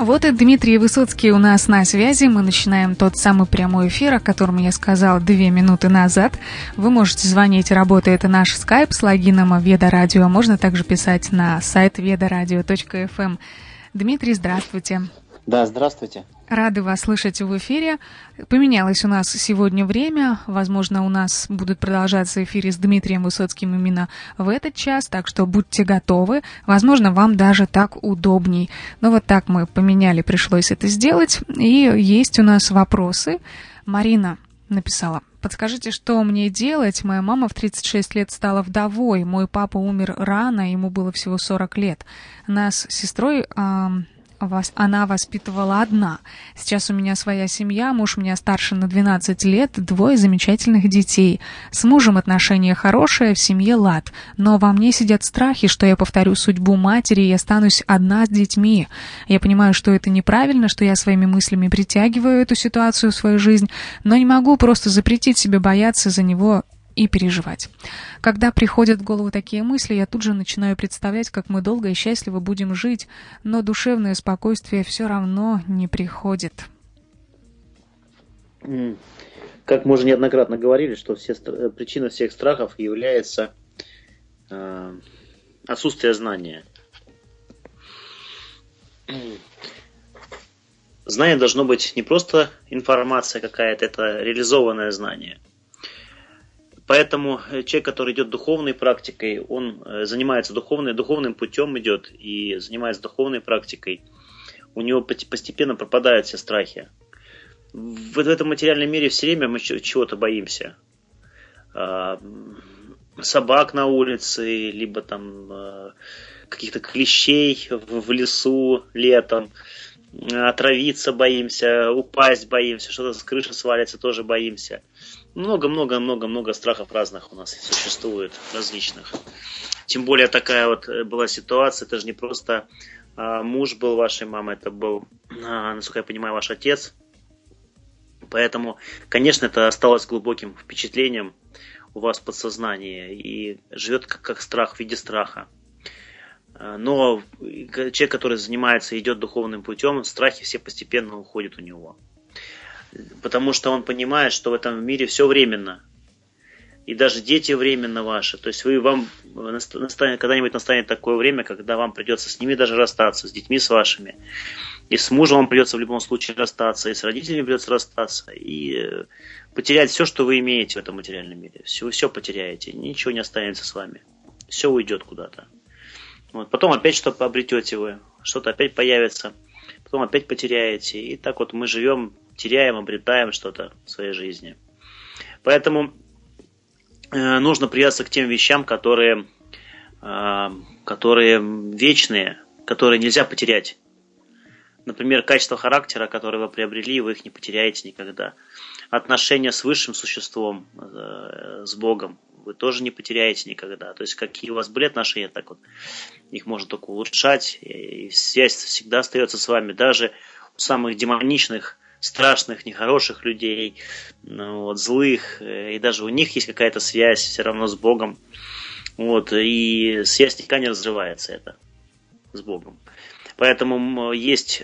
Вот и Дмитрий Высоцкий у нас на связи. Мы начинаем тот самый прямой эфир, о котором я сказала 2 минуты назад. Вы можете звонить, работает наш скайп с логином Веда Радио. Можно также писать на сайт vedaradio.fm. Дмитрий, здравствуйте. Да, здравствуйте. Рады вас слышать в эфире. Поменялось у нас сегодня время. Возможно, у нас будут продолжаться эфиры с Дмитрием Высоцким именно в этот час, так что будьте готовы. Возможно, вам даже так удобней. Но вот так мы поменяли, пришлось это сделать. И есть у нас вопросы. Марина написала: подскажите, что мне делать? Моя мама в 36 лет стала вдовой. Мой папа умер рано, ему было всего 40 лет. Нас с сестрой... Она воспитывала одна. Сейчас у меня своя семья, муж у меня старше на 12 лет, 2 замечательных детей. С мужем отношения хорошие, в семье лад. Но во мне сидят страхи, что я повторю судьбу матери и останусь одна с детьми. Я понимаю, что это неправильно, что я своими мыслями притягиваю эту ситуацию в свою жизнь, но не могу просто запретить себе бояться за него и переживать. Когда приходят в голову такие мысли, я тут же начинаю представлять, как мы долго и счастливо будем жить, но душевное спокойствие все равно не приходит. Как мы уже неоднократно говорили, что причина всех страхов является отсутствие знания. Знание должно быть не просто информация какая-то, это реализованное знание. Поэтому человек, который идет духовной практикой, он занимается духовным путем идет и занимается духовной практикой, у него постепенно пропадают все страхи. В этом материальном мире все время мы чего-то боимся. Собак на улице, либо там каких-то клещей в лесу летом, отравиться боимся, упасть боимся, что-то с крыши свалится, тоже боимся. Много страхов разных у нас существует, различных. Тем более такая вот была ситуация, это же не просто муж был вашей мамы, это был, насколько я понимаю, ваш отец. Поэтому, конечно, это осталось глубоким впечатлением у вас в подсознании и живет как страх в виде страха. Но человек, который занимается, идет духовным путем, страхи все постепенно уходят у него. Потому что он понимает, что в этом мире все временно. И даже дети временно ваши. То есть вам когда-нибудь настанет такое время, когда вам придется с ними даже расстаться, с детьми с вашими. И с мужем вам придется в любом случае расстаться, и с родителями придется расстаться. И потерять все, что вы имеете в этом материальном мире. Все потеряете, ничего не останется с вами. Все уйдет куда-то. Вот. Потом опять что-то обретете вы, что-то опять появится, потом опять потеряете. И так вот мы живем, теряем, обретаем что-то в своей жизни. Поэтому нужно прияться к тем вещам, которые вечные, которые нельзя потерять. Например, качество характера, которое вы приобрели, вы их не потеряете никогда. Отношения с высшим существом, с Богом, вы тоже не потеряете никогда. То есть, какие у вас были отношения, так вот, их можно только улучшать. И связь всегда остается с вами. Даже у самых демоничных, страшных, нехороших людей, злых, и даже у них есть какая-то связь все равно с Богом. Вот, и связь никогда не разрывается, это, с Богом. Поэтому есть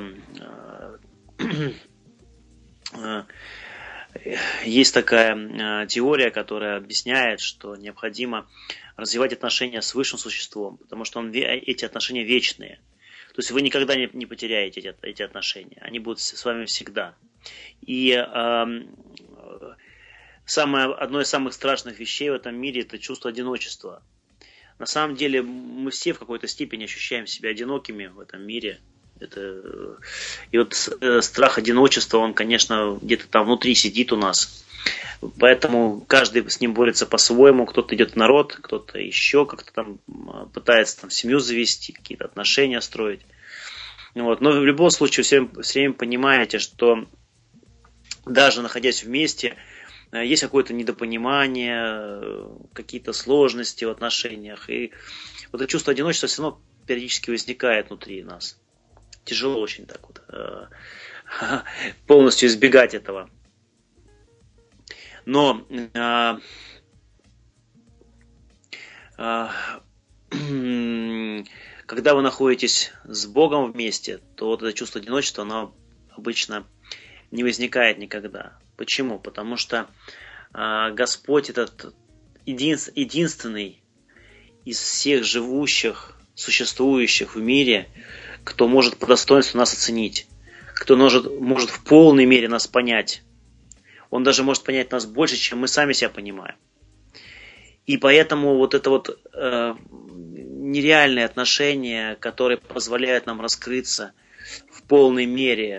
такая теория, которая объясняет, что необходимо развивать отношения с высшим существом, потому что эти отношения вечные. То есть вы никогда не потеряете эти отношения, они будут с вами всегда. И одно из самых страшных вещей в этом мире – это чувство одиночества. На самом деле мы все в какой-то степени ощущаем себя одинокими в этом мире. И вот страх одиночества, он, конечно, где-то там внутри сидит у нас. Поэтому каждый с ним борется по-своему. Кто-то идет в народ, кто-то еще как-то там пытается там семью завести, какие-то отношения строить. Вот. Но в любом случае все время понимаете, что даже находясь вместе, есть какое-то недопонимание, какие-то сложности в отношениях. И вот это чувство одиночества все равно периодически возникает внутри нас. Тяжело очень так вот полностью избегать этого. Но когда вы находитесь с Богом вместе, то вот это чувство одиночества, оно обычно не возникает никогда. Почему? Потому что Господь этот единственный из всех живущих, существующих в мире, кто может по достоинству нас оценить, кто может в полной мере нас понять. Он даже может понять нас больше, чем мы сами себя понимаем. И поэтому вот это вот нереальные отношения, которые позволяют нам раскрыться в полной мере,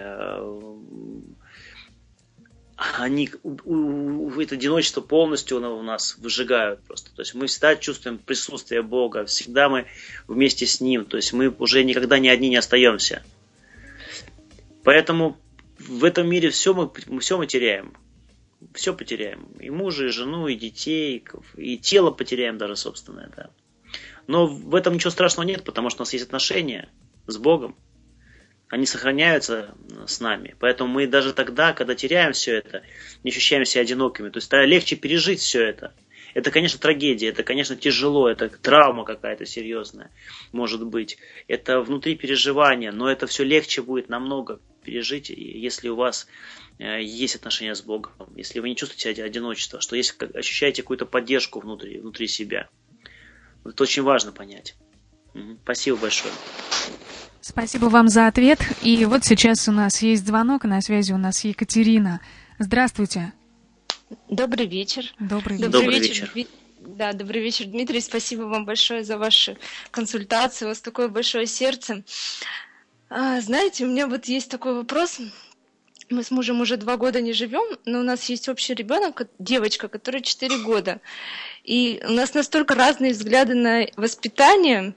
это одиночество полностью у нас выжигают просто. То есть мы всегда чувствуем присутствие Бога, всегда мы вместе с Ним. То есть мы уже никогда ни одни не остаемся. Поэтому в этом мире все мы теряем. Все потеряем. И мужа, и жену, и детей, и тело потеряем даже собственное. Да. Но в этом ничего страшного нет, потому что у нас есть отношения с Богом. Они сохраняются с нами. Поэтому мы даже тогда, когда теряем все это, не ощущаем себя одинокими. То есть тогда легче пережить все это. Это, конечно, трагедия, это, конечно, тяжело, это травма какая-то серьезная, может быть. Это внутри переживания, но это все легче будет намного пережить, если у вас есть отношения с Богом, если вы не чувствуете одиночество, что ощущаете какую-то поддержку внутри себя. Это очень важно понять. Спасибо большое. Спасибо вам за ответ. И вот сейчас у нас есть звонок, на связи у нас Екатерина. Здравствуйте. Добрый вечер. Добрый вечер. Да, добрый вечер, Дмитрий. Спасибо вам большое за ваши консультации. У вас такое большое сердце. Знаете, у меня вот есть такой вопрос. Мы с мужем уже 2 года не живем, но у нас есть общий ребенок, девочка, которой 4 года. И у нас настолько разные взгляды на воспитание.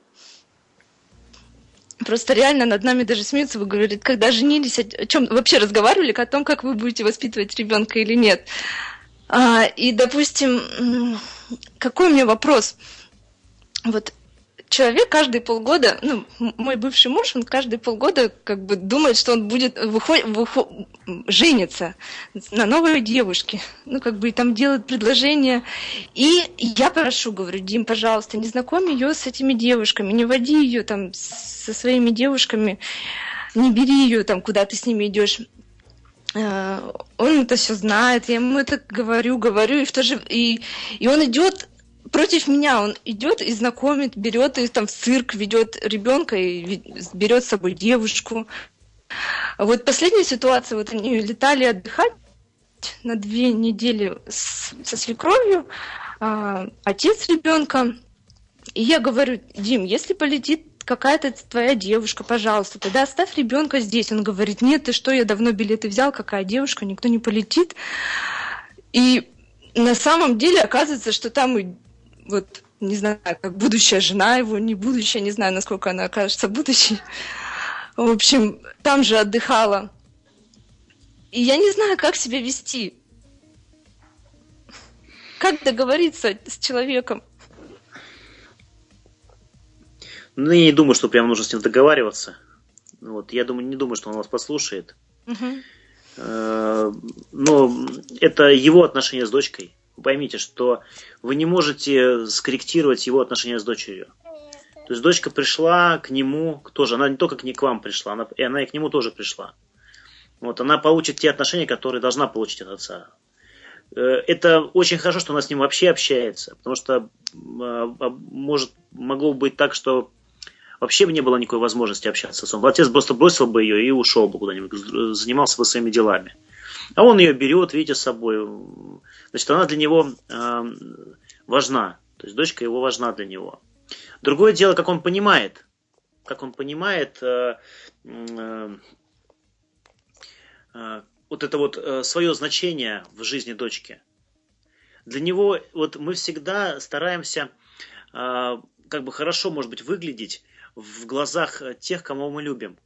Просто реально над нами даже смеются. Вы говорите, когда женились, о чем вообще разговаривали, о том, как вы будете воспитывать ребенка или нет. И, допустим, какой у меня вопрос? Вот человек каждые полгода, мой бывший муж, он каждые полгода как бы думает, что он будет жениться на новой девушке. И там делает предложение. И я прошу, говорю, Дим, пожалуйста, не знакомь ее с этими девушками, не води ее там со своими девушками, не бери ее там, куда ты с ними идешь. Он это все знает, я ему это говорю, и он идет против меня, он идет и знакомит, берет их там в цирк, ведет ребенка и берет с собой девушку. Вот последняя ситуация, вот они летали отдыхать на 2 недели со свекровью, отец ребенка, и я говорю, Дим, если полетит какая-то твоя девушка, пожалуйста, тогда оставь ребенка здесь. Он говорит, нет, ты что, я давно билеты взял, какая девушка, никто не полетит. И на самом деле оказывается, что там и вот, не знаю, как будущая жена его, не будущая, не знаю, насколько она окажется будущей. В общем, там же отдыхала. И я не знаю, как себя вести. Как договориться с человеком? Я не думаю, что прямо нужно с ним договариваться. Я не думаю, что он вас послушает. Но это его отношения с дочкой. Вы поймите, что вы не можете скорректировать его отношения с дочерью. То есть дочка пришла к нему тоже. Она не только к вам пришла, она и к нему тоже пришла. Она получит те отношения, которые должна получить от отца. Это очень хорошо, что она с ним вообще общается. Потому что могло быть так, что вообще бы не было никакой возможности общаться с отцом. Отец просто бросил бы ее и ушел бы куда-нибудь, занимался бы своими делами. А он ее берет, видите, с собой. Значит, она для него важна. То есть дочка его важна для него. Другое дело, как он понимает. Вот это свое значение в жизни дочки. Для него мы всегда стараемся хорошо, может быть, выглядеть в глазах тех, кого мы любим.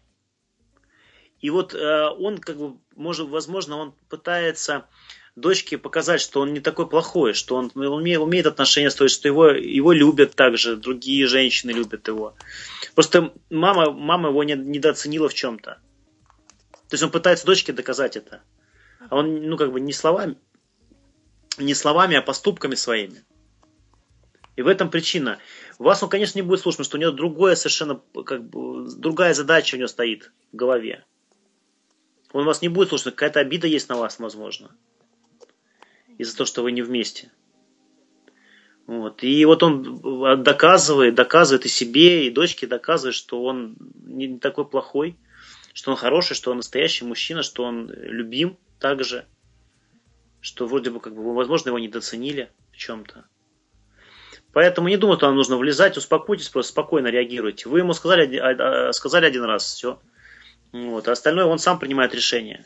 И он, возможно, он пытается дочке показать, что он не такой плохой, что он умеет отношения строить, что его любят также, другие женщины любят его. Просто мама его недооценила в чем-то. То есть он пытается дочке доказать это. А он, не словами, а поступками своими. И в этом причина. Вас он, конечно, не будет слушать, потому что у него другое совершенно, другая задача у него стоит в голове. Он вас не будет слушать, какая-то обида есть на вас, возможно. Из-за того, что вы не вместе. Вот. И вот он доказывает и себе, и дочке доказывает, что он не такой плохой, что он хороший, что он настоящий мужчина, что он любим также, что вроде бы, возможно, его недооценили в чем-то. Поэтому не думаю, что вам нужно влезать, успокойтесь, просто спокойно реагируйте. Вы ему сказали один раз, все. Вот. А остальное он сам принимает решение.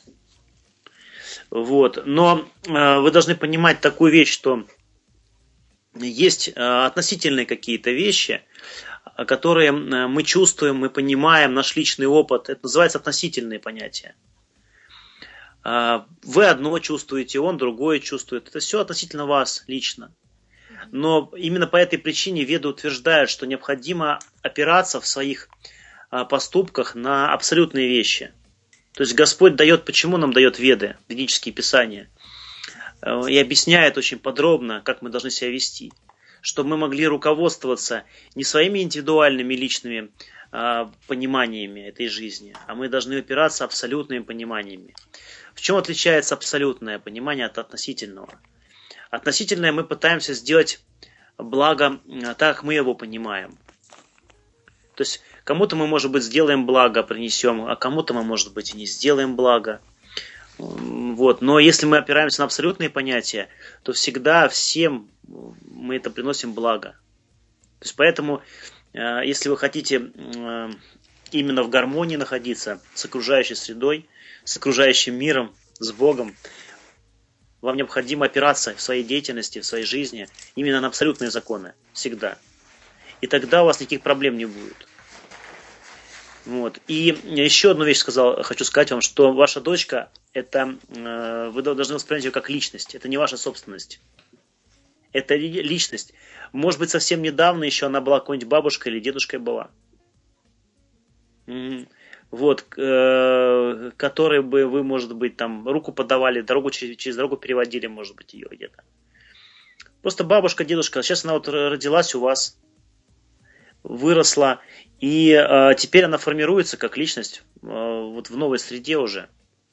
Вот. Но вы должны понимать такую вещь, что есть относительные какие-то вещи, которые мы чувствуем, мы понимаем, наш личный опыт. Это называется относительные понятия. Вы одно чувствуете, он другое чувствует. Это все относительно вас лично. Но именно по этой причине веды утверждают, что необходимо опираться в своих поступках на абсолютные вещи. То есть Господь дает, почему нам дает веды, ведические писания, и объясняет очень подробно, как мы должны себя вести, чтобы мы могли руководствоваться не своими индивидуальными личными пониманиями этой жизни, а мы должны опираться абсолютными пониманиями. В чем отличается абсолютное понимание от относительного? Относительное мы пытаемся сделать благо так, как мы его понимаем. То есть кому-то мы, может быть, сделаем благо, принесем, а кому-то мы, может быть, и не сделаем благо. Вот. Но если мы опираемся на абсолютные понятия, то всегда всем мы это приносим благо. То есть поэтому, если вы хотите именно в гармонии находиться с окружающей средой, с окружающим миром, с Богом, вам необходимо опираться в своей деятельности, в своей жизни именно на абсолютные законы. Всегда. И тогда у вас никаких проблем не будет. Вот. И еще одну вещь хочу сказать вам, что ваша дочка, это, вы должны воспринять ее как личность. Это не ваша собственность. Это личность. Может быть, совсем недавно еще она была какой-нибудь бабушкой или дедушкой была. Вот, которой бы вы, может быть, там руку подавали, дорогу через дорогу переводили, может быть, ее где-то. Просто бабушка, дедушка. Сейчас она вот родилась у вас, выросла, и теперь она формируется как личность вот в новой среде уже.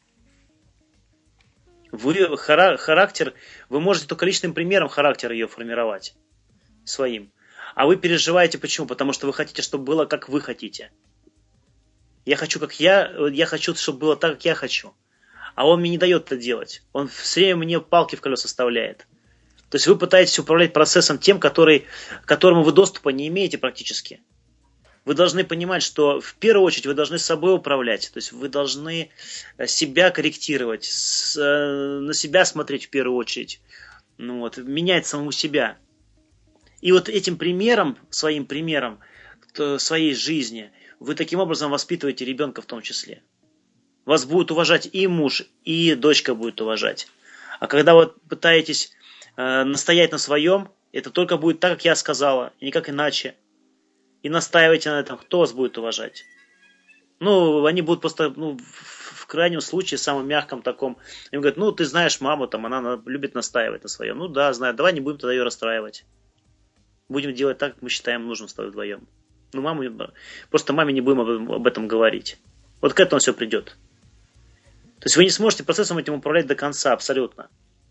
Характер, вы можете только личным примером характера ее формировать своим. А вы переживаете почему? Потому что вы хотите, чтобы было как вы хотите. Я хочу, как я хочу, чтобы было так, как я хочу. А он мне не дает это делать. Он все время мне палки в колеса вставляет. То есть вы пытаетесь управлять процессом тем, к которому вы доступа не имеете практически. Вы должны понимать, что в первую очередь вы должны собой управлять. То есть вы должны себя корректировать, на себя смотреть в первую очередь. Менять самому себя. И вот этим примером, своим примером своей жизни, вы таким образом воспитываете ребенка в том числе. Вас будет уважать и муж, и дочка будет уважать. А когда вы пытаетесь настоять на своем, это только будет так, как я сказала, и никак иначе. И настаивайте на этом, кто вас будет уважать. Они будут просто, в крайнем случае, самом мягком таком. Им говорят, ты знаешь маму, она любит настаивать на своем. Да, знаю, давай не будем тогда ее расстраивать. Будем делать так, как мы считаем нужным с тобой вдвоем. Просто маме не будем об этом говорить. Вот к этому все придет. То есть вы не сможете процессом этим управлять до конца абсолютно.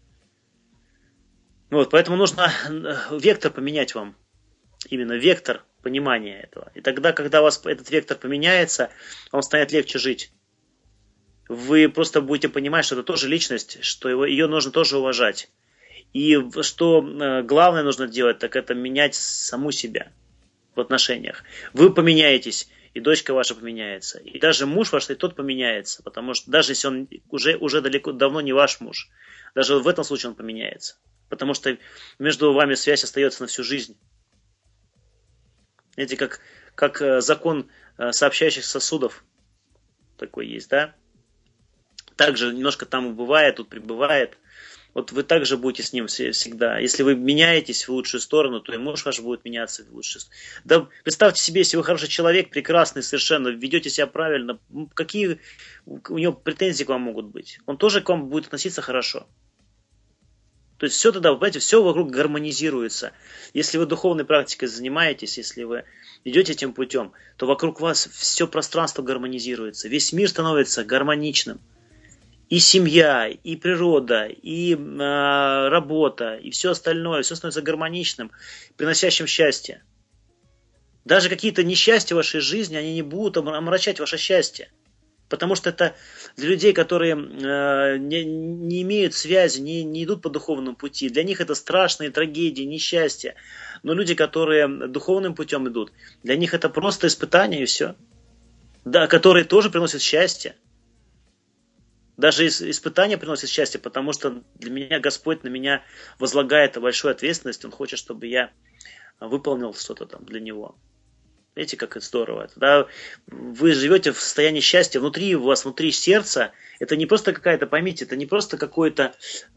Поэтому нужно вектор поменять вам. Именно вектор понимания этого. И тогда, когда у вас этот вектор поменяется, вам станет легче жить. Вы просто будете понимать, что это тоже личность, что ее нужно тоже уважать. И что главное нужно делать, так это менять саму себя в отношениях. Вы поменяетесь, и дочка ваша поменяется. И даже муж ваш, и тот поменяется. Потому что даже если он уже давно не ваш муж, даже в этом случае он поменяется. Потому что между вами связь остается на всю жизнь. Знаете, как закон сообщающих сосудов такой есть, да? Также немножко там убывает, тут прибывает. Вот вы также будете с ним всегда. Если вы меняетесь в лучшую сторону, то и муж ваш будет меняться в лучшую сторону. Да представьте себе, если вы хороший человек, прекрасный совершенно, ведете себя правильно, какие у него претензии к вам могут быть? Он тоже к вам будет относиться хорошо. То есть все тогда, понимаете, все вокруг гармонизируется. Если вы духовной практикой занимаетесь, если вы идете этим путем, то вокруг вас все пространство гармонизируется. Весь мир становится гармоничным. И семья, и природа, и работа, и все остальное, все становится гармоничным, приносящим счастье. Даже какие-то несчастья в вашей жизни, они не будут омрачать ваше счастье. Потому что это для людей, которые не имеют связи, не идут по духовному пути. Для них это страшные трагедии, несчастья. Но люди, которые духовным путем идут, для них это просто испытание и все. Да, которые тоже приносят счастье. Даже испытания приносят счастье, потому что для меня Господь на меня возлагает большую ответственность. Он хочет, чтобы я выполнил что-то там для Него. Видите, как это здорово. Тогда вы живете в состоянии счастья, внутри у вас, внутри сердца. Это не просто какая-то, поймите, это не просто какое-то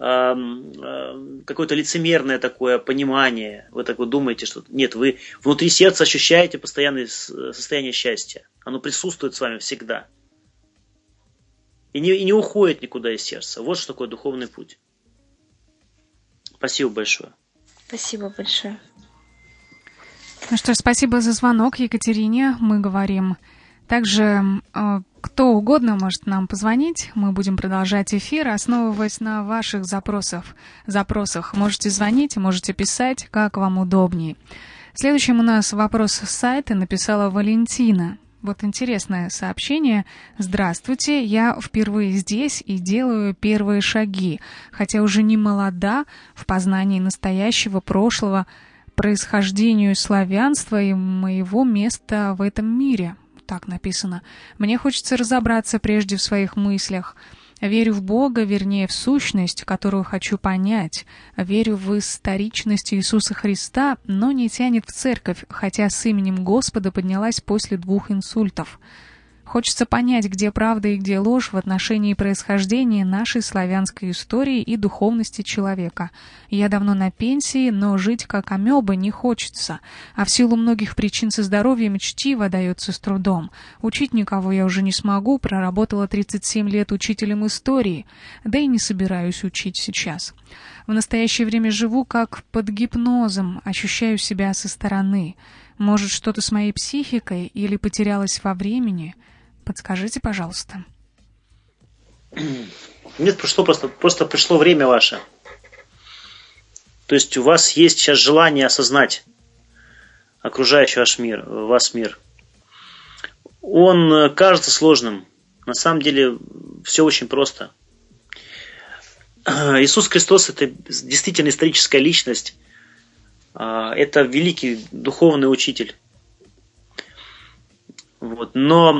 лицемерное такое понимание. Вы так вот думаете, что... Нет, вы внутри сердца ощущаете постоянное состояние счастья. Оно присутствует с вами всегда. И не уходит никуда из сердца. Вот что такое духовный путь. Спасибо большое. Спасибо большое. Ну что ж, спасибо за звонок, Екатерине. Мы говорим также, кто угодно может нам позвонить. Мы будем продолжать эфир, основываясь на ваших запросах. Можете звонить, можете писать, как вам удобнее. Следующим у нас вопрос с сайта написала Валентина. Вот интересное сообщение. Здравствуйте, я впервые здесь и делаю первые шаги, хотя уже не молода в познании настоящего, прошлого, происхождению славянства и моего места в этом мире. Так написано. Мне хочется разобраться прежде в своих мыслях. Верю в Бога, вернее, в сущность, которую хочу понять. Верю в историчность Иисуса Христа, но не тянет в церковь, хотя с именем Господа поднялась после 2 инсультов. Хочется понять, где правда и где ложь в отношении происхождения нашей славянской истории и духовности человека. Я давно на пенсии, но жить как амеба не хочется, а в силу многих причин со здоровьем чтиво дается с трудом. Учить никого я уже не смогу, проработала 37 лет учителем истории, да и не собираюсь учить сейчас. В настоящее время живу как под гипнозом, ощущаю себя со стороны. Может, что-то с моей психикой или потерялось во времени? Подскажите, пожалуйста. Нет, просто пришло время ваше. То есть у вас есть сейчас желание осознать окружающий вас мир. Он кажется сложным. На самом деле все очень просто. Иисус Христос — это действительно историческая личность. Это великий духовный учитель. Вот. Но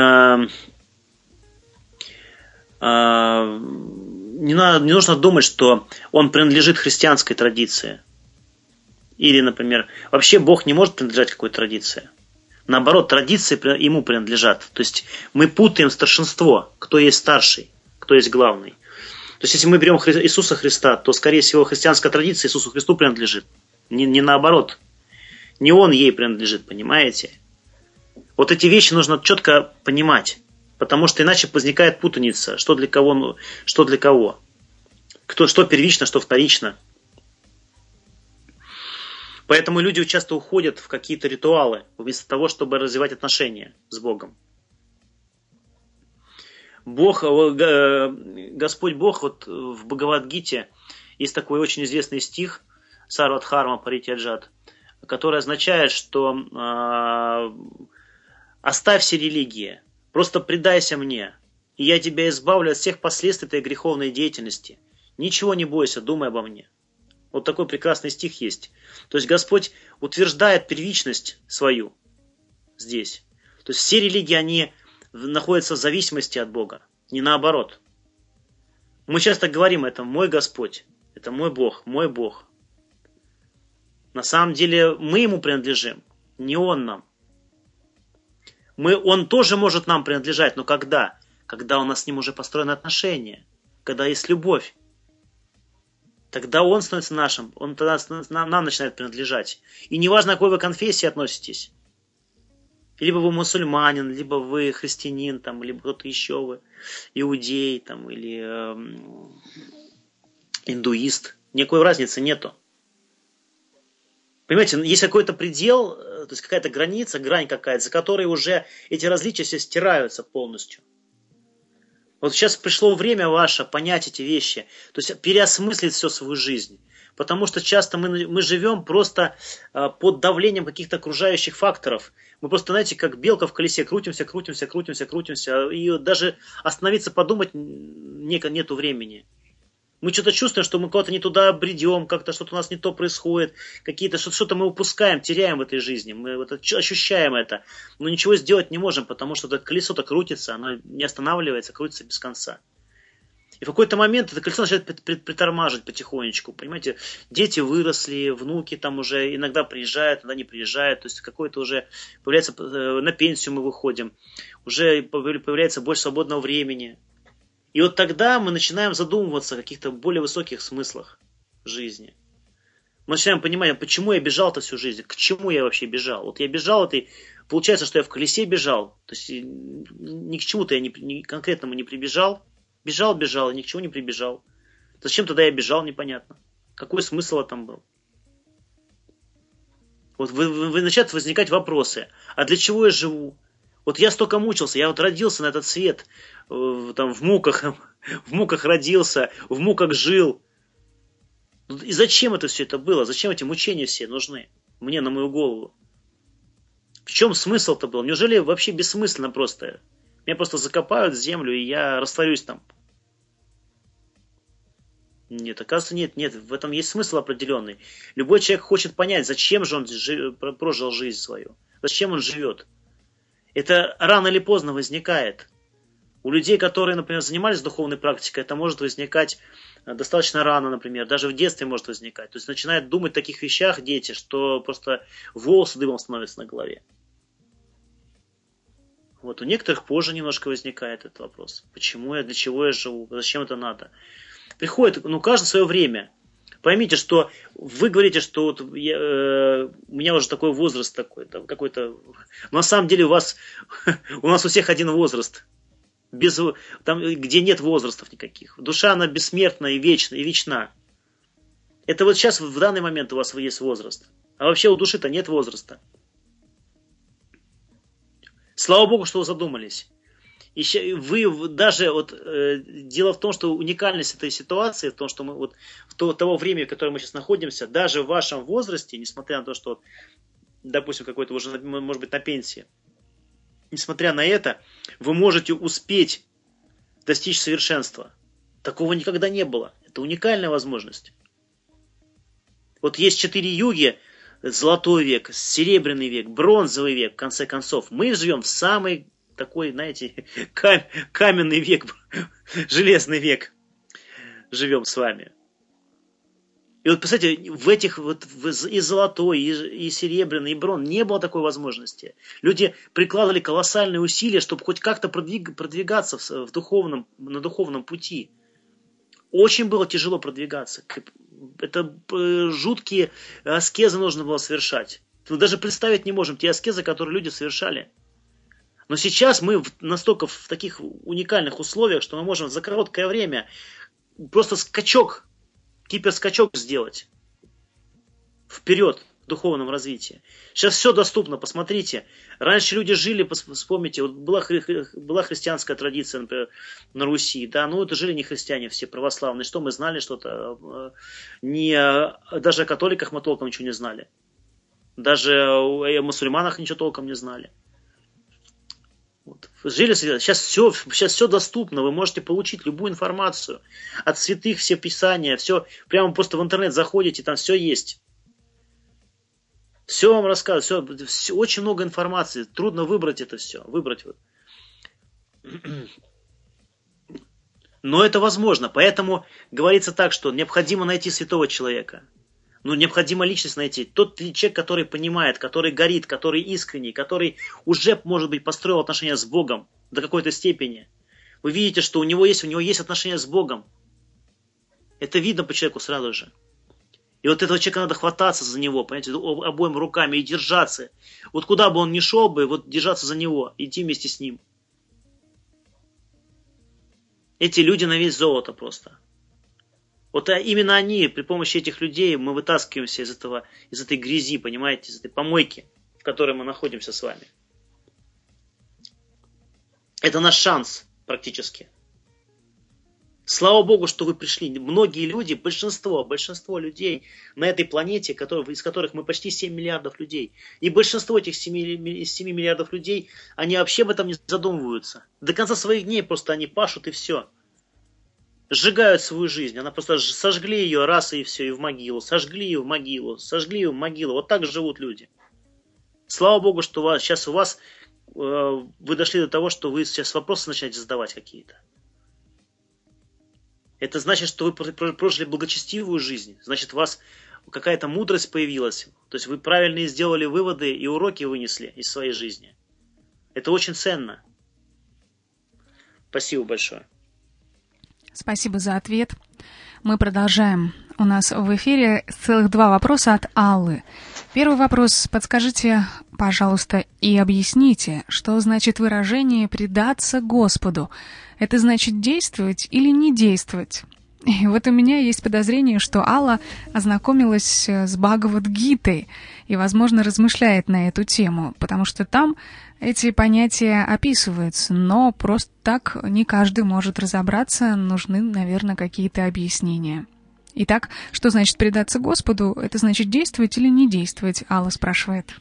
не нужно думать, что он принадлежит христианской традиции. Или, например, вообще Бог не может принадлежать какой-то традиции. Наоборот, традиции ему принадлежат. То есть мы путаем старшинство, кто есть старший, кто есть главный. То есть если мы берем Иисуса Христа, то, скорее всего, христианская традиция Иисусу Христу принадлежит. Не наоборот. Не он ей принадлежит, понимаете? Вот эти вещи нужно четко понимать, потому что иначе возникает путаница, что для кого, что для кого. Что первично, что вторично. Поэтому люди часто уходят в какие-то ритуалы, вместо того, чтобы развивать отношения с Богом. Господь Бог, вот в Бхагавад-гите есть такой очень известный стих Сарвадхарма Паритяджат, который означает, что оставь все религии, просто предайся мне, и я тебя избавлю от всех последствий твоей греховной деятельности. Ничего не бойся, думай обо мне. Вот такой прекрасный стих есть. То есть Господь утверждает первичность свою здесь. То есть все религии, они находятся в зависимости от Бога, не наоборот. Мы часто говорим, это мой Господь, это мой Бог, мой Бог. На самом деле мы Ему принадлежим, не Он нам. Он тоже может нам принадлежать, но когда? Когда у нас с Ним уже построены отношения, когда есть любовь. Тогда Он становится нашим, Он тогда нам начинает принадлежать. И неважно, к какой вы конфессии относитесь. Либо вы мусульманин, либо вы христианин, там, либо кто-то еще вы, иудей там, или индуист. Никакой разницы нету. Понимаете, есть какой-то предел, то есть какая-то граница, грань какая-то, за которой уже эти различия все стираются полностью. Вот сейчас пришло время ваше понять эти вещи, то есть переосмыслить всю свою жизнь. Потому что часто мы живем просто под давлением каких-то окружающих факторов. Мы просто, знаете, как белка в колесе, крутимся, и даже остановиться, подумать нету времени. Мы что-то чувствуем, что мы куда-то не туда бредем, как-то что-то у нас не то происходит, что-то мы упускаем, теряем в этой жизни, мы вот ощущаем это, но ничего сделать не можем, потому что это колесо-то крутится, оно не останавливается, крутится без конца. И в какой-то момент это колесо начинает притормаживать потихонечку, понимаете, дети выросли, внуки там уже иногда приезжают, иногда не приезжают, то есть какой-то уже появляется, на пенсию мы выходим, уже появляется больше свободного времени. И вот тогда мы начинаем задумываться о каких-то более высоких смыслах жизни. Мы начинаем понимать, почему я бежал-то всю жизнь, к чему я вообще бежал. Вот я бежал, и получается, что я в колесе бежал. То есть ни к чему-то я ни конкретному не прибежал. Бежал, и ни к чему не прибежал. Зачем тогда я бежал, непонятно. Какой смысл там был? Вот вы начинают возникать вопросы. А для чего я живу? Вот я столько мучился, я вот родился на этот свет, там, в муках родился, в муках жил. И зачем это все это было? Зачем эти мучения все нужны? Мне, на мою голову. В чем смысл-то был? Неужели вообще бессмысленно просто? Меня просто закопают в землю, и я растворюсь там. Нет, оказывается, нет, в этом есть смысл определенный. Любой человек хочет понять, зачем же он прожил жизнь свою, зачем он живет. Это рано или поздно возникает. У людей, которые, например, занимались духовной практикой, это может возникать достаточно рано, например, даже в детстве может возникать. То есть начинают думать о таких вещах дети, что просто волосы дыбом становятся на голове. Вот у некоторых позже немножко возникает этот вопрос. Почему я, для чего я живу, зачем это надо? Приходит, каждый в свое время. Поймите, что вы говорите, что вот у меня уже такой возраст такой, там, какой-то. Но на самом деле у нас у всех один возраст, там, где нет возрастов никаких. Душа, она бессмертна и вечна. Это вот сейчас, в данный момент у вас есть возраст. А вообще у души-то нет возраста. Слава Богу, что вы задумались. И вы даже дело в том, что уникальность этой ситуации, в том, что мы того времени, в котором мы сейчас находимся, даже в вашем возрасте, несмотря на то, что, допустим, какой-то уже, может быть, на пенсии, несмотря на это, вы можете успеть достичь совершенства. Такого никогда не было. Это уникальная возможность. Вот есть 4 юги: золотой век, серебряный век, бронзовый век, в конце концов. Мы живем в самый такой, знаете, каменный век, железный век живем с вами. И вот, представьте, в этих и золотой, и серебряный, и бронз не было такой возможности. Люди прикладывали колоссальные усилия, чтобы хоть как-то продвигаться на духовном пути. Очень было тяжело продвигаться. Это жуткие аскезы нужно было совершать. Мы даже представить не можем те аскезы, которые люди совершали. Но сейчас мы настолько в таких уникальных условиях, что мы можем за короткое время просто гиперскачок сделать вперед в духовном развитии. Сейчас все доступно, посмотрите. Раньше люди жили, вспомните, вот была христианская традиция, например, на Руси, да, это жили не христиане, все православные. Что мы знали что-то? Даже о католиках мы толком ничего не знали. Даже о мусульманах ничего толком не знали. Жили, сейчас все доступно, вы можете получить любую информацию от святых, все писания, все, прямо просто в интернет заходите, там все есть. Все вам рассказывают, все, очень много информации, трудно выбрать это все, Но это возможно, поэтому говорится так, что необходимо найти святого человека. Необходимо личность найти. Тот человек, который понимает, который горит, который искренний, который уже, может быть, построил отношения с Богом до какой-то степени. Вы видите, что у него есть отношения с Богом. Это видно по человеку сразу же. И вот этого человека надо хвататься за него, понимаете, обоими руками и держаться. Вот куда бы он ни шел бы, вот держаться за него, идти вместе с ним. Эти люди на весь золото просто. Вот именно они, при помощи этих людей мы вытаскиваемся из этой грязи, понимаете, из этой помойки, в которой мы находимся с вами. Это наш шанс практически. Слава Богу, что вы пришли. Многие люди, большинство людей на этой планете, из которых мы почти 7 миллиардов людей, и большинство этих 7 миллиардов людей, они вообще об этом не задумываются. До конца своих дней просто они пашут и все. Сжигают свою жизнь. Она просто сожгли ее раз и все, и в могилу. Сожгли ее в могилу. Сожгли ее в могилу. Вот так живут люди. Слава Богу, что сейчас вы дошли до того, что вы сейчас вопросы начинаете задавать какие-то. Это значит, что вы прожили благочестивую жизнь. Значит, у вас какая-то мудрость появилась. То есть вы правильные сделали выводы и уроки вынесли из своей жизни. Это очень ценно. Спасибо большое. Спасибо за ответ. Мы продолжаем. У нас в эфире целых 2 вопроса от Аллы. Первый вопрос. Подскажите, пожалуйста, и объясните, что значит выражение «предаться Господу». Это значит действовать или не действовать? И вот у меня есть подозрение, что Алла ознакомилась с Бхагавад-гитой и, возможно, размышляет на эту тему, потому что там эти понятия описываются, но просто так не каждый может разобраться, нужны, наверное, какие-то объяснения. Итак, что значит предаться Господу? Это значит действовать или не действовать? Алла спрашивает.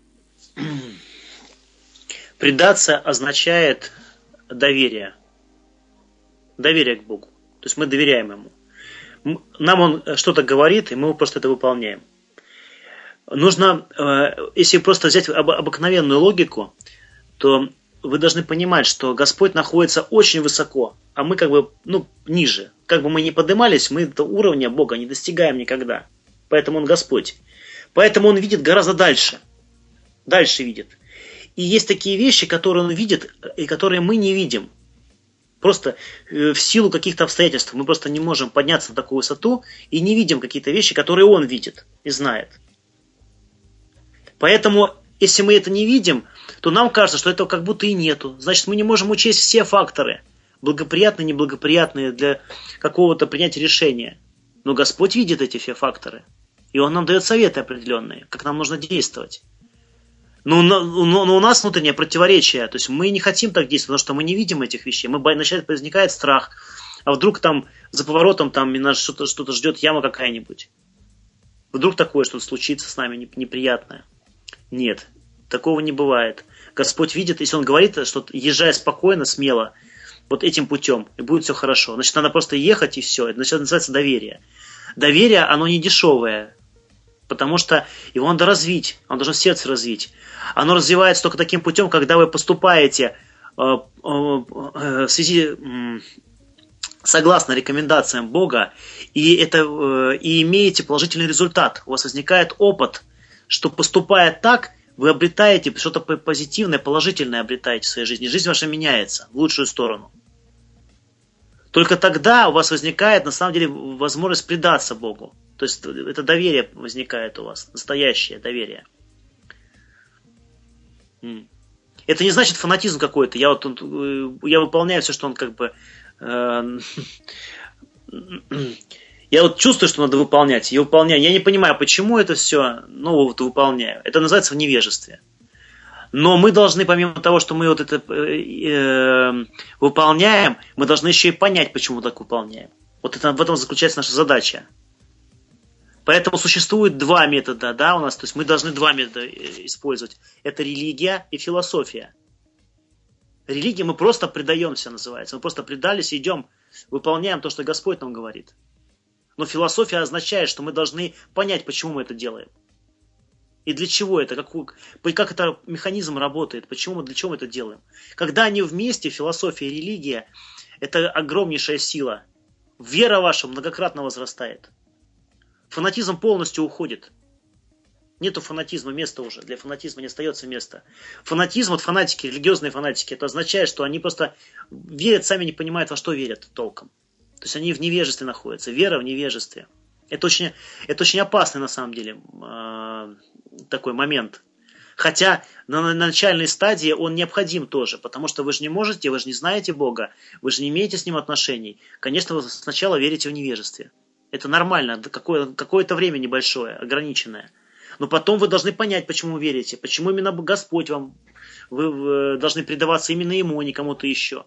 Предаться означает доверие. Доверие к Богу. То есть мы доверяем Ему. Нам Он что-то говорит, и мы просто это выполняем. Нужно, если просто взять обыкновенную логику, то вы должны понимать, что Господь находится очень высоко, а мы ниже. Как бы мы ни поднимались, мы этого уровня Бога не достигаем никогда. Поэтому Он Господь. Поэтому Он видит гораздо дальше. Дальше видит. И есть такие вещи, которые Он видит, и которые мы не видим. Просто в силу каких-то обстоятельств мы просто не можем подняться на такую высоту и не видим какие-то вещи, которые Он видит и знает. Поэтому, если мы это не видим, то нам кажется, что этого как будто и нету. Значит, мы не можем учесть все факторы, благоприятные, неблагоприятные для какого-то принятия решения. Но Господь видит эти все факторы. И Он нам дает советы определенные, как нам нужно действовать. Но у нас внутреннее противоречие. То есть мы не хотим так действовать, потому что мы не видим этих вещей. Возникает страх. А вдруг там за поворотом нас что-то ждет, яма какая-нибудь. Вдруг такое что-то случится с нами неприятное. Нет, такого не бывает. Господь видит, если Он говорит, что езжай спокойно, смело, вот этим путем, и будет все хорошо. Значит, надо просто ехать, и все. Это называется доверие. Доверие, оно не дешевое. Потому что его надо развить, оно должно сердце развить. Оно развивается только таким путем, когда вы поступаете в связи, согласно рекомендациям Бога, и имеете положительный результат. У вас возникает опыт, что поступая так, вы обретаете что-то позитивное, положительное обретаете в своей жизни. Жизнь ваша меняется в лучшую сторону. Только тогда у вас возникает, на самом деле, возможность предаться Богу. То есть это доверие возникает у вас, настоящее доверие. Это не значит фанатизм какой-то. Я выполняю все, что он я чувствую, что надо выполнять. Я выполняю. Я не понимаю, почему это все, но выполняю. Это называется в невежестве. Но мы должны, помимо того, что мы это выполняем, мы должны еще и понять, почему мы так выполняем. В этом заключается наша задача. Поэтому существует 2 метода, у нас, то есть мы должны 2 метода использовать. Это религия и философия. Религия, мы просто предаемся, называется. Мы просто предались, идем, выполняем то, что Господь нам говорит. Но философия означает, что мы должны понять, почему мы это делаем. И для чего это, как это механизм работает, для чего мы это делаем. Когда они вместе, философия и религия, это огромнейшая сила. Вера ваша многократно возрастает. Фанатизм полностью уходит. Нету фанатизма, места уже. Для фанатизма не остается места. Фанатизм, фанатики, религиозные фанатики, это означает, что они просто верят, сами не понимают, во что верят толком. То есть они в невежестве находятся. Вера в невежестве. Это очень опасный на самом деле такой момент. Хотя на начальной стадии он необходим тоже, потому что вы же не знаете Бога, вы же не имеете с Ним отношений. Конечно, вы сначала верите в невежестве. Это нормально, какое-то время небольшое, ограниченное. Но потом вы должны понять, почему верите, почему именно Господь вам, вы должны предаваться именно Ему, а не кому-то еще.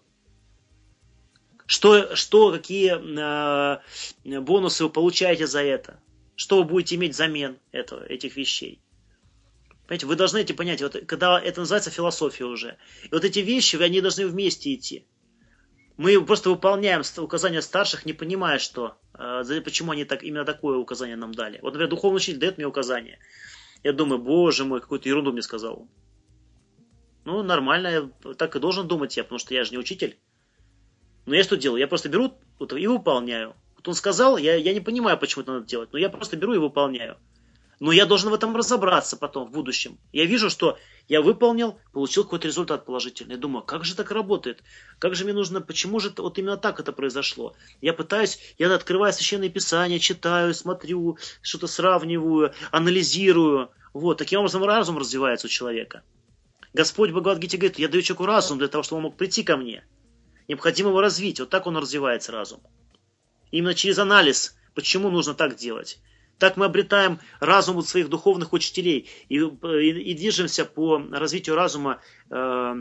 Какие бонусы вы получаете за это? Что вы будете иметь взамен этих вещей? Понимаете, вы должны эти понять, вот, когда это называется философия уже. И вот эти вещи, они должны вместе идти. Мы просто выполняем указания старших, не понимая, почему они именно такое указание нам дали. Вот, например, духовный учитель дает мне указание. Я думаю, боже мой, какую-то ерунду мне сказал. Ну, нормально, я так и должен думать потому что я же не учитель. Но я что делаю? Я просто беру и выполняю. Вот он сказал, я не понимаю, почему это надо делать, но я просто беру и выполняю. Но я должен в этом разобраться потом, в будущем. Я вижу, что я выполнил, получил какой-то результат положительный. Я думаю, как же так работает? Как же мне нужно, почему же вот именно так это произошло? Я открываю Священное Писание, читаю, смотрю, что-то сравниваю, анализирую. Вот, таким образом разум развивается у человека. Господь в Бхагавад-гите говорит, я даю человеку разум для того, чтобы он мог прийти ко мне. Необходимо его развить. Вот так он развивается, разум. Именно через анализ, почему нужно так делать. Так мы обретаем разум у своих духовных учителей и движемся по развитию разума. То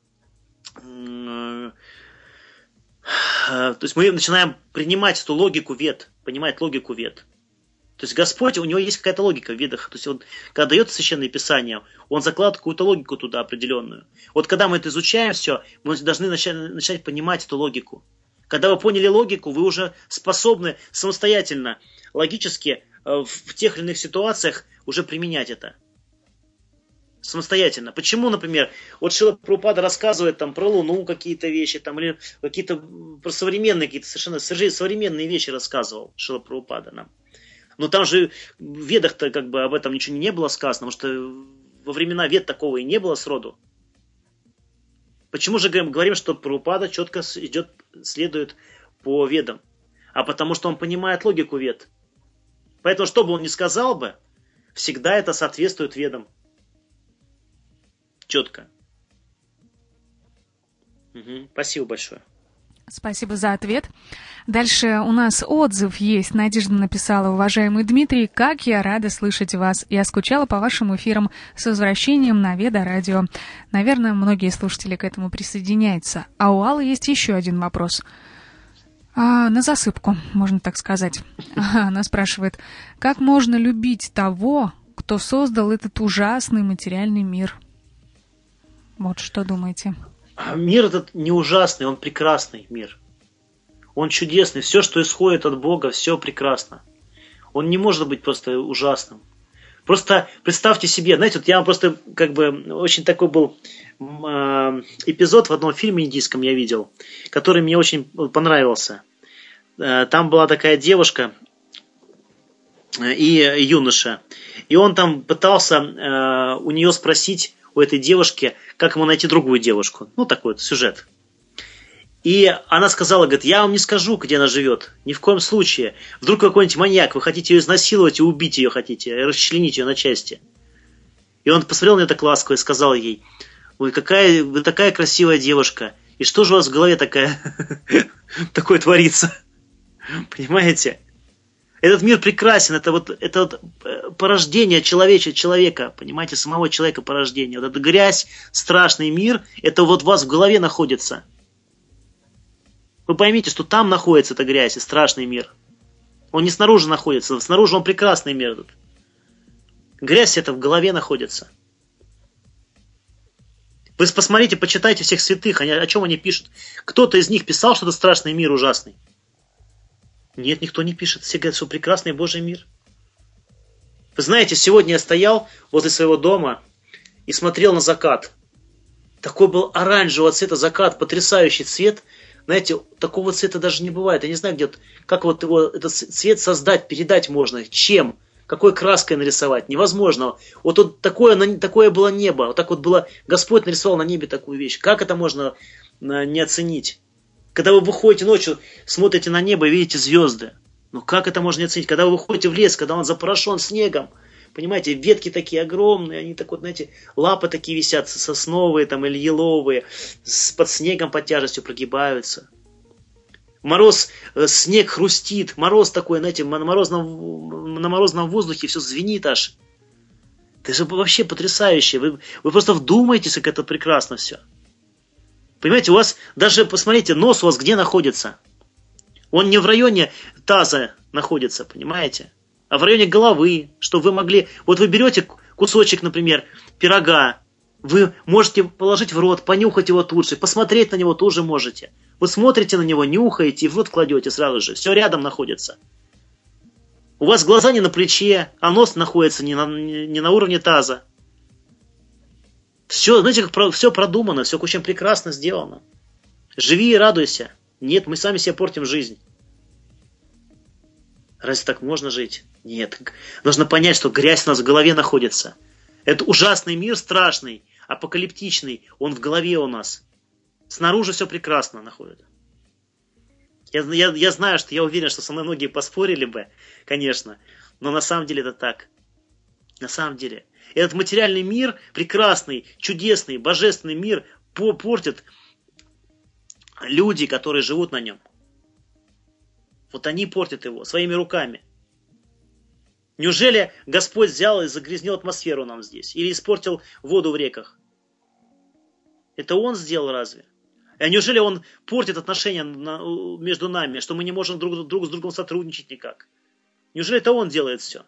есть мы начинаем принимать эту логику вед, понимать логику вед. То есть Господь, у него есть какая-то логика в ведах. То есть он, когда дает Священное Писание, он закладывает какую-то логику туда определенную. Вот когда мы это изучаем все, мы должны начать понимать эту логику. Когда вы поняли логику, вы уже способны самостоятельно, логически, в тех или иных ситуациях уже применять это. Самостоятельно. Почему, например, вот Шрила Прабхупада рассказывает там про Луну какие-то вещи, там, или какие-то про современные, какие-то совершенно современные вещи рассказывал Шрила Прабхупада нам. Но там же в Ведах-то как бы об этом ничего не было сказано, потому что во времена Вед такого и не было сроду. Почему же говорим, что Прабхупада четко следует по Ведам? А потому что он понимает логику Вед. Поэтому, что бы он ни сказал бы, всегда это соответствует Ведам. Четко. Спасибо большое. Спасибо за ответ. Дальше у нас отзыв есть. Надежда написала: уважаемый Дмитрий, как я рада слышать вас. Я скучала по вашим эфирам. С возвращением на Веда Радио. Наверное, многие слушатели к этому присоединяются. А у Аллы есть еще один вопрос. На засыпку, можно так сказать. Она спрашивает: как можно любить того, кто создал этот ужасный материальный мир? Вот что думаете? Мир этот не ужасный, он прекрасный мир. Он чудесный. Все, что исходит от Бога, все прекрасно. Он не может быть просто ужасным. Просто представьте себе, знаете, вот я просто очень такой был эпизод в одном фильме индийском я видел, который мне очень понравился. Там была такая девушка и юноша. И он там пытался у нее спросить, у этой девушки, как ему найти другую девушку. Ну, такой вот сюжет. И она сказала, говорит, я вам не скажу, где она живет. Ни в коем случае. Вдруг какой-нибудь маньяк, вы хотите ее изнасиловать и убить ее хотите, расчленить ее на части. И он посмотрел на нее так ласково и сказал ей: ой, вы такая красивая девушка. И что же у вас в голове такое творится? Понимаете? Этот мир прекрасен, это вот порождение человека, понимаете, самого человека порождение. Вот эта грязь, страшный мир, это вот у вас в голове находится. Вы поймите, что там находится эта грязь и страшный мир. Он не снаружи находится, снаружи он прекрасный мир. Тут. Грязь это в голове находится. Вы посмотрите, почитайте всех святых, о чем они пишут. Кто-то из них писал, что это страшный мир ужасный? Нет, никто не пишет. Все говорят, что прекрасный Божий мир. Вы знаете, сегодня я стоял возле своего дома и смотрел на закат. Такой был оранжевого цвета закат, потрясающий цвет. Знаете, такого цвета даже не бывает. Я не знаю, как вот этот цвет создать, передать можно. Чем? Какой краской нарисовать? Невозможно. Вот такое было небо. Вот так вот было. Господь нарисовал на небе такую вещь. Как это можно не оценить? Когда вы выходите ночью, смотрите на небо и видите звезды. Ну как это можно не оценить? Когда вы выходите в лес, когда он запорошен снегом, понимаете, ветки такие огромные, они так вот, знаете, лапы такие висят, сосновые там или еловые, под снегом, под тяжестью прогибаются. Мороз, снег хрустит, мороз такой, знаете, на морозном воздухе все звенит аж. Это же вообще потрясающе. Вы просто вдумайтесь, как это прекрасно все. Понимаете, у вас даже, посмотрите, нос у вас где находится? Он не в районе таза находится, понимаете? А в районе головы, что вы могли... Вот вы берете кусочек, например, пирога, вы можете положить в рот, понюхать его тут же, посмотреть на него тоже можете. Вы смотрите на него, нюхаете и в рот кладете сразу же. Все рядом находится. У вас глаза не на плече, а нос находится не на уровне таза. Все, знаете, как все продумано, все очень прекрасно сделано. Живи и радуйся. Нет, мы сами себе портим жизнь. Разве так можно жить? Нет. Нужно понять, что грязь у нас в голове находится. Это ужасный мир, страшный, апокалиптичный. Он в голове у нас. Снаружи все прекрасно находится. Я знаю, что я уверен, что со мной многие поспорили бы, конечно. Но на самом деле это так. На самом деле. Этот материальный мир, прекрасный, чудесный, божественный мир, портят люди, которые живут на нем. Вот они портят его своими руками. Неужели Господь взял и загрязнил атмосферу нам здесь? Или испортил воду в реках? Это Он сделал разве? А неужели Он портит отношения между нами, что мы не можем друг с другом сотрудничать никак? Неужели это Он делает все?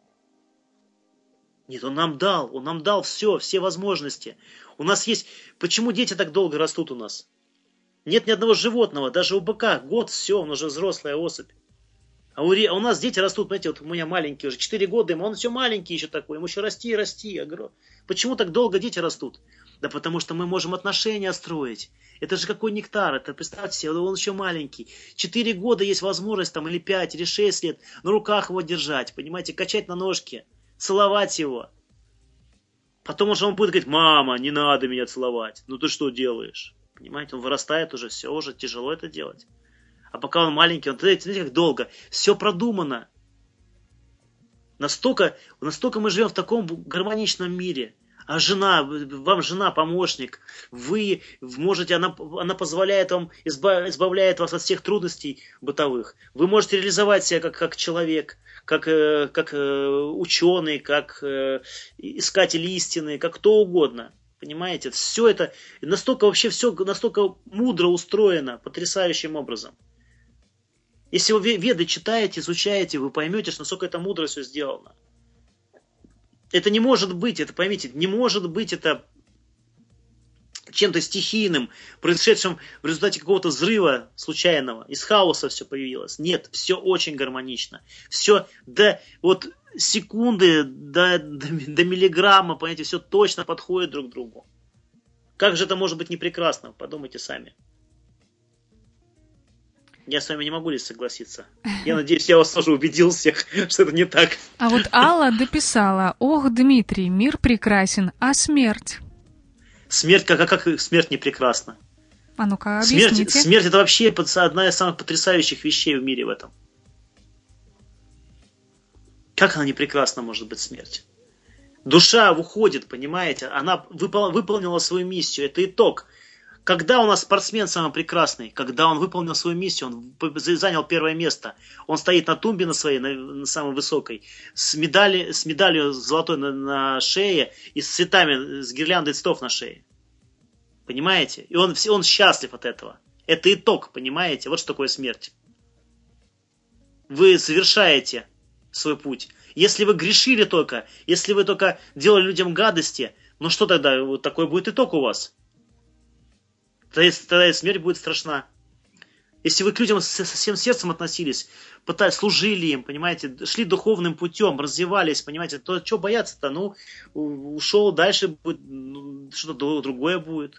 Нет, Он нам дал все возможности. У нас есть... Почему дети так долго растут у нас? Нет ни одного животного, даже у быка. Год, все, он уже взрослая особь. А у нас дети растут, знаете, вот у меня маленький уже, 4 года ему, он все маленький еще такой, ему еще расти и расти. Я говорю, почему так долго дети растут? Да потому что мы можем отношения строить. Это же какой нектар, это представьте себе, он еще маленький. 4 года есть возможность, там, или 5, или 6 лет, на руках его держать, понимаете, качать на ножки, целовать его. Потом уже он будет говорить, мама, не надо меня целовать, ну ты что делаешь? Понимаете, он вырастает уже, все, уже тяжело это делать. А пока он маленький, он, знаете, как долго. Все продумано. Настолько мы живем в таком гармоничном мире. А вам жена помощник. Вы можете, она позволяет вам, избавляет вас от всех трудностей бытовых. Вы можете реализовать себя как человек, как ученый, как искатель истины, как кто угодно. Понимаете, все это настолько мудро устроено, потрясающим образом. Если вы Веды читаете, изучаете, вы поймете, насколько это мудро все сделано. Это не может быть, это поймите, не может быть это чем-то стихийным, происшедшим в результате какого-то взрыва случайного. Из хаоса все появилось. Нет, все очень гармонично. Все до секунды, до миллиграмма, понимаете, все точно подходит друг к другу. Как же это может быть не прекрасно? Подумайте сами. Я с вами не могу здесь согласиться. Я надеюсь, я вас тоже убедил всех, что это не так. А вот Алла дописала: ох, Дмитрий, мир прекрасен, а смерть? Смерть, как смерть не прекрасна? А ну-ка, объясните. Смерть это вообще одна из самых потрясающих вещей в мире в этом. Как она не прекрасна может быть, смерть? Душа уходит, понимаете? Она выполнила свою миссию. Это итог. Когда у нас спортсмен самый прекрасный? Когда он выполнил свою миссию, он занял первое место. Он стоит на тумбе на своей, на самой высокой, с медалью золотой на шее и с цветами, с гирляндой цветов на шее. Понимаете? И он счастлив от этого. Это итог, понимаете? Вот что такое смерть. Вы завершаете свой путь. Если вы грешили только, если вы только делали людям гадости, ну что тогда? Вот такой будет итог у вас. Тогда смерть будет страшна. Если вы к людям со всем сердцем относились, служили им, понимаете, шли духовным путем, развивались, понимаете, то что бояться-то? Ну, ушел дальше, будет, что-то другое будет.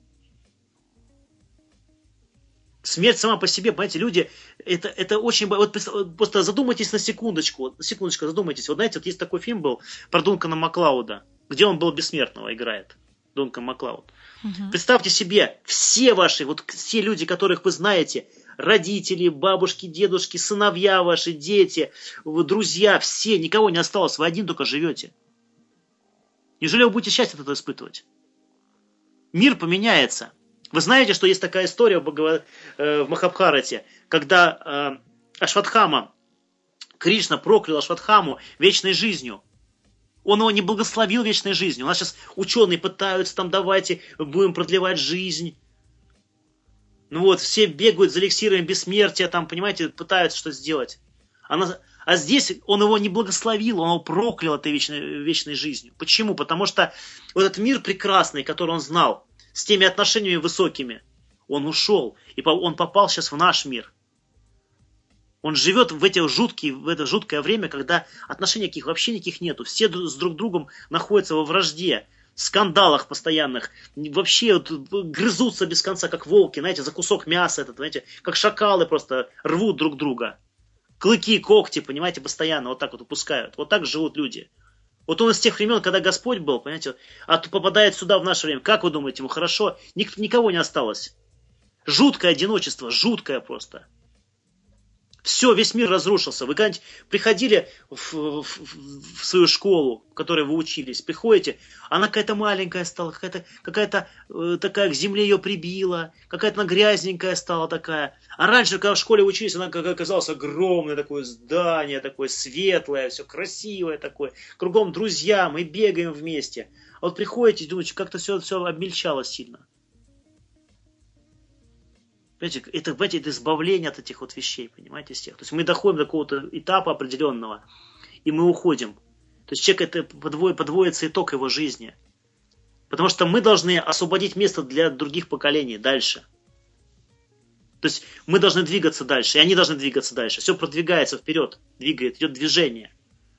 Смерть сама по себе, понимаете, люди, это очень... Вот просто задумайтесь на секундочку, задумайтесь. Вот знаете, вот есть такой фильм был про Дункана Маклауда, где он был бессмертного играет. Дункан Маклауд. Угу. Представьте себе, все люди, которых вы знаете, родители, бабушки, дедушки, сыновья ваши, дети, друзья, все, никого не осталось, вы один только живете. Неужели вы будете счастье это испытывать? Мир поменяется. Вы знаете, что есть такая история в Махабхарате, когда Ашватхама, Кришна проклял Ашватхаму вечной жизнью. Он его не благословил вечной жизнью. У нас сейчас ученые пытаются, там, давайте будем продлевать жизнь. Ну вот, все бегают за эликсирами бессмертия, там, понимаете, пытаются что сделать. А здесь он его не благословил, он его проклял этой вечной жизнью. Почему? Потому что вот этот мир прекрасный, который он знал, с теми отношениями высокими, он ушел, и он попал сейчас в наш мир. Он живет в это жуткое время, когда отношений вообще никаких нету. Все с друг другом находятся во вражде, в скандалах постоянных. Вообще вот, грызутся без конца, как волки, знаете, за кусок мяса, знаете, как шакалы просто рвут друг друга. Клыки, когти, понимаете, постоянно вот так вот упускают. Вот так живут люди. Вот он из тех времен, когда Господь был, понимаете, а попадает сюда в наше время. Как вы думаете, ему хорошо? Никого не осталось. Жуткое одиночество, жуткое просто. Все, весь мир разрушился. Вы когда-нибудь приходили в свою школу, в которой вы учились, приходите, она какая-то маленькая стала, какая-то такая к земле ее прибила, какая-то она грязненькая стала такая. А раньше, когда в школе учились, она оказалась огромное такое здание, такое светлое, все красивое такое. Кругом друзья, мы бегаем вместе. А вот приходите и думаете, как-то все обмельчало сильно. Понимаете, это избавление от этих вот вещей, понимаете, всех. То есть мы доходим до какого-то этапа определенного, и мы уходим. То есть человек, это подводится итог его жизни. Потому что мы должны освободить место для других поколений дальше. То есть мы должны двигаться дальше, и они должны двигаться дальше. Все продвигается вперед, идет движение.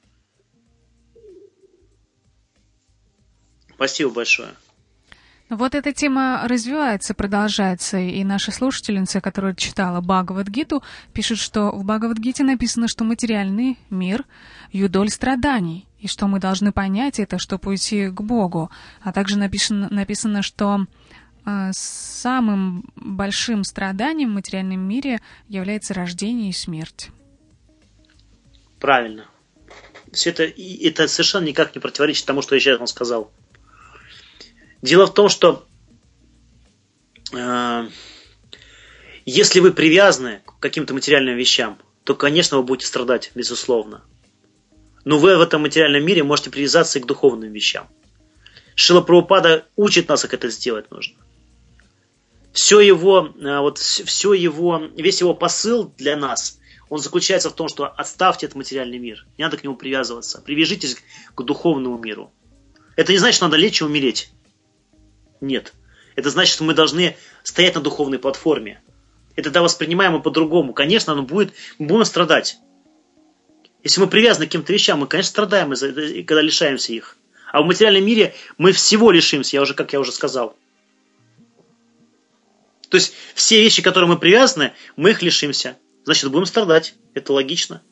Спасибо большое. Вот эта тема развивается, продолжается, и наша слушательница, которая читала Бхагавад-гиту, пишет, что в Бхагавад-гите написано, что материальный мир — юдоль страданий, и что мы должны понять это, чтобы уйти к Богу. А также написано, что самым большим страданием в материальном мире является рождение и смерть. Правильно. Все это совершенно никак не противоречит тому, что я сейчас вам сказал. Дело в том, что если вы привязаны к каким-то материальным вещам, то, конечно, вы будете страдать, безусловно. Но вы в этом материальном мире можете привязаться и к духовным вещам. Шрила Прабхупада учит нас, как это сделать нужно. Весь его посыл для нас, он заключается в том, что отставьте этот материальный мир, не надо к нему привязываться, привяжитесь к духовному миру. Это не значит, что надо лечь и умереть. Нет. Это значит, что мы должны стоять на духовной платформе. И тогда воспринимаем его по-другому. Конечно, мы будем страдать. Если мы привязаны к каким-то вещам, мы, конечно, страдаем, когда лишаемся их. А в материальном мире мы всего лишимся, как я уже сказал. То есть все вещи, к которым мы привязаны, мы их лишимся. Значит, будем страдать. Это логично.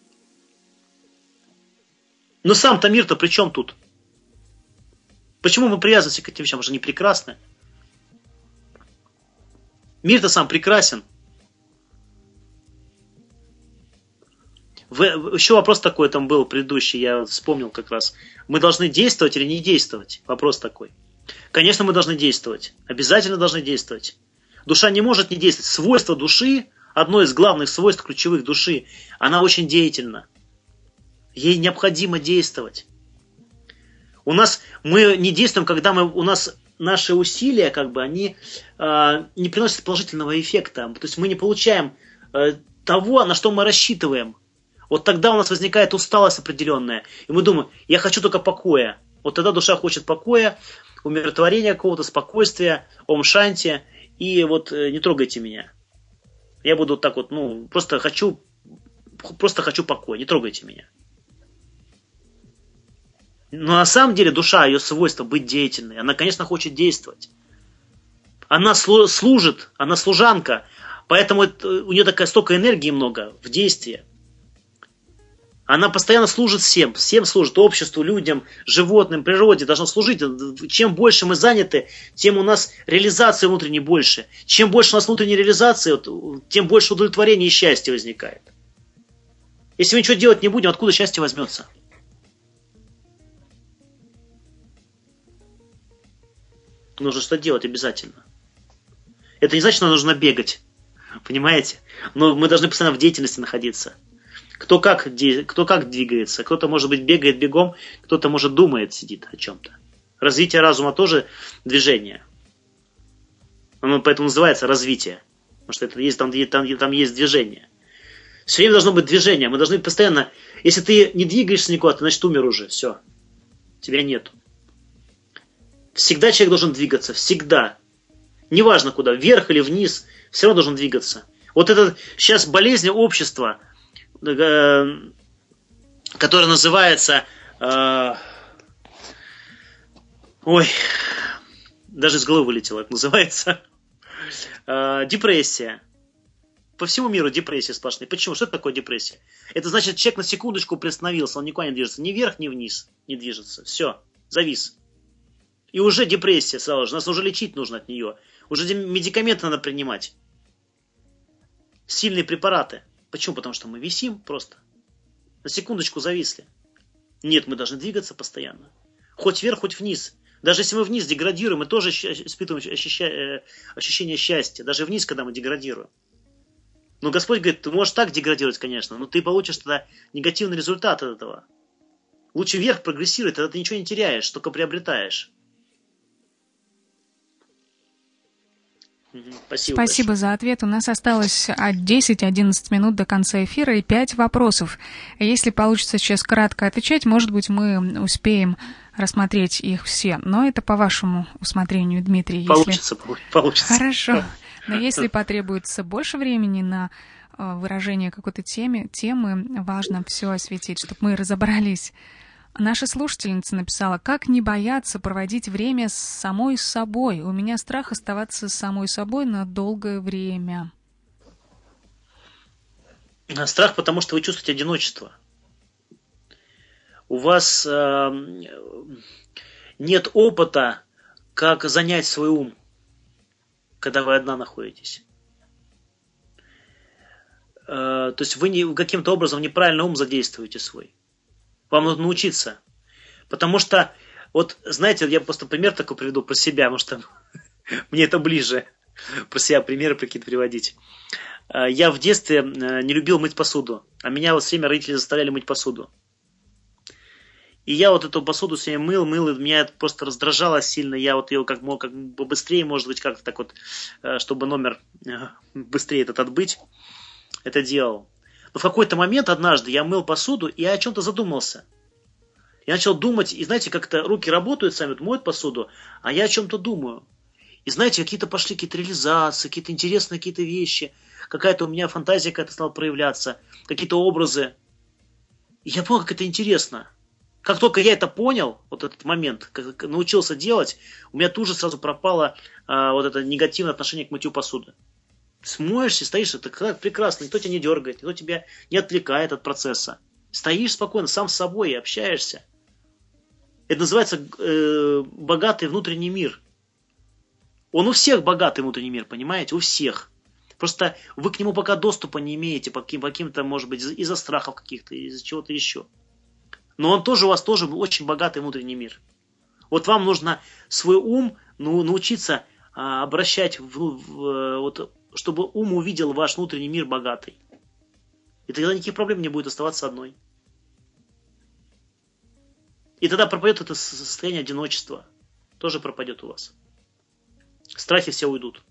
Но сам-то мир-то при чем тут? Почему мы привязываемся к этим вещам? Потому что они прекрасны. Мир-то сам прекрасен. Еще вопрос такой там был предыдущий, я вспомнил как раз. Мы должны действовать или не действовать? Вопрос такой. Конечно, мы должны действовать. Обязательно должны действовать. Душа не может не действовать. Свойство души, одно из главных свойств ключевых души, она очень деятельна. Ей необходимо действовать. Мы не действуем, когда у нас наши усилия, они не приносят положительного эффекта. То есть мы не получаем того, на что мы рассчитываем. Вот тогда у нас возникает усталость определенная. И мы думаем, я хочу только покоя. Вот тогда душа хочет покоя, умиротворения какого-то, спокойствия, ом-шанти. И вот не трогайте меня. Я буду вот так вот, просто хочу покоя, не трогайте меня. Но на самом деле душа, ее свойство быть деятельной. Она, конечно, хочет действовать. Она служит, она служанка. Поэтому у нее столько энергии много в действии. Она постоянно служит всем. Всем служит обществу, людям, животным, природе. Должна служить. Чем больше мы заняты, тем у нас реализации внутренней больше. Чем больше у нас внутренней реализации, тем больше удовлетворения и счастья возникает. Если мы ничего делать не будем, откуда счастье возьмется? Нужно что делать обязательно. Это не значит, что нам нужно бегать. Понимаете? Но мы должны постоянно в деятельности находиться. Кто как двигается. Кто-то, может быть, бегает бегом, кто-то, может, думает, сидит о чем-то. Развитие разума тоже движение. Оно поэтому называется развитие. Потому что это есть, там есть движение. Все время должно быть движение. Мы должны постоянно... Если ты не двигаешься никуда, ты, значит, умер уже. Все. Тебя нету. Всегда человек должен двигаться. Всегда. Неважно куда. Вверх или вниз. Все равно должен двигаться. Вот это сейчас болезнь общества, которая называется... даже из головы вылетело. Это называется депрессия. По всему миру депрессия сплошная. Почему? Что это такое депрессия? Это значит, человек на секундочку приостановился, он никуда не движется. Ни вверх, ни вниз не движется. Все, завис. И уже депрессия сразу же. Нас уже лечить нужно от нее. Уже медикаменты надо принимать. Сильные препараты. Почему? Потому что мы висим просто. На секундочку зависли. Нет, мы должны двигаться постоянно. Хоть вверх, хоть вниз. Даже если мы вниз деградируем, мы тоже испытываем ощущение счастья. Даже вниз, когда мы деградируем. Но Господь говорит, ты можешь так деградировать, конечно, но ты получишь тогда негативный результат от этого. Лучше вверх прогрессировать, тогда ты ничего не теряешь, только приобретаешь. Спасибо за ответ. У нас осталось 10-11 минут до конца эфира и 5 вопросов. Если получится сейчас кратко отвечать, может быть, мы успеем рассмотреть их все. Но это по вашему усмотрению, Дмитрий. Получится. Хорошо. Но если потребуется больше времени на выражение какой-то темы, важно все осветить, чтобы мы разобрались. Наша слушательница написала: «Как не бояться проводить время с самой собой? У меня страх оставаться с самой собой на долгое время». Страх, потому что вы чувствуете одиночество. У вас нет опыта, как занять свой ум, когда вы одна находитесь. То есть вы каким-то образом неправильно ум задействуете свой. Вам нужно научиться. Потому что, вот, знаете, я просто пример такой приведу про себя, потому что мне это ближе, про себя примеры какие-то приводить. Я в детстве не любил мыть посуду, а меня вот все время родители заставляли мыть посуду. И я вот эту посуду все время мыл, и меня это просто раздражало сильно. Я вот ее как бы быстрее, может быть, как-то так вот, чтобы номер быстрее этот отбыть, это делал. Но в какой-то момент однажды я мыл посуду, и я о чем-то задумался. Я начал думать, и знаете, как-то руки работают сами, моют посуду, а я о чем-то думаю. И знаете, какие-то пошли какие-то реализации, какие-то интересные какие-то вещи, какая-то у меня фантазия какая-то стала проявляться, какие-то образы. И я понял, как это интересно. Как только я это понял, вот этот момент, как научился делать, у меня тут же сразу пропало вот это негативное отношение к мытью посуды. Смоешься, стоишь, это прекрасно, никто тебя не дергает, никто тебя не отвлекает от процесса. Стоишь спокойно, сам с собой и общаешься. Это называется богатый внутренний мир. Он у всех богатый внутренний мир, понимаете? У всех. Просто вы к нему пока доступа не имеете, по каким-то, может быть, из-за страхов каких-то, из-за чего-то еще. Но он тоже у вас тоже очень богатый внутренний мир. Вот вам нужно свой ум научиться обращать, вот, чтобы ум увидел ваш внутренний мир богатый. И тогда никаких проблем не будет оставаться одной. И тогда пропадет это состояние одиночества. Тоже пропадет у вас. Страхи все уйдут.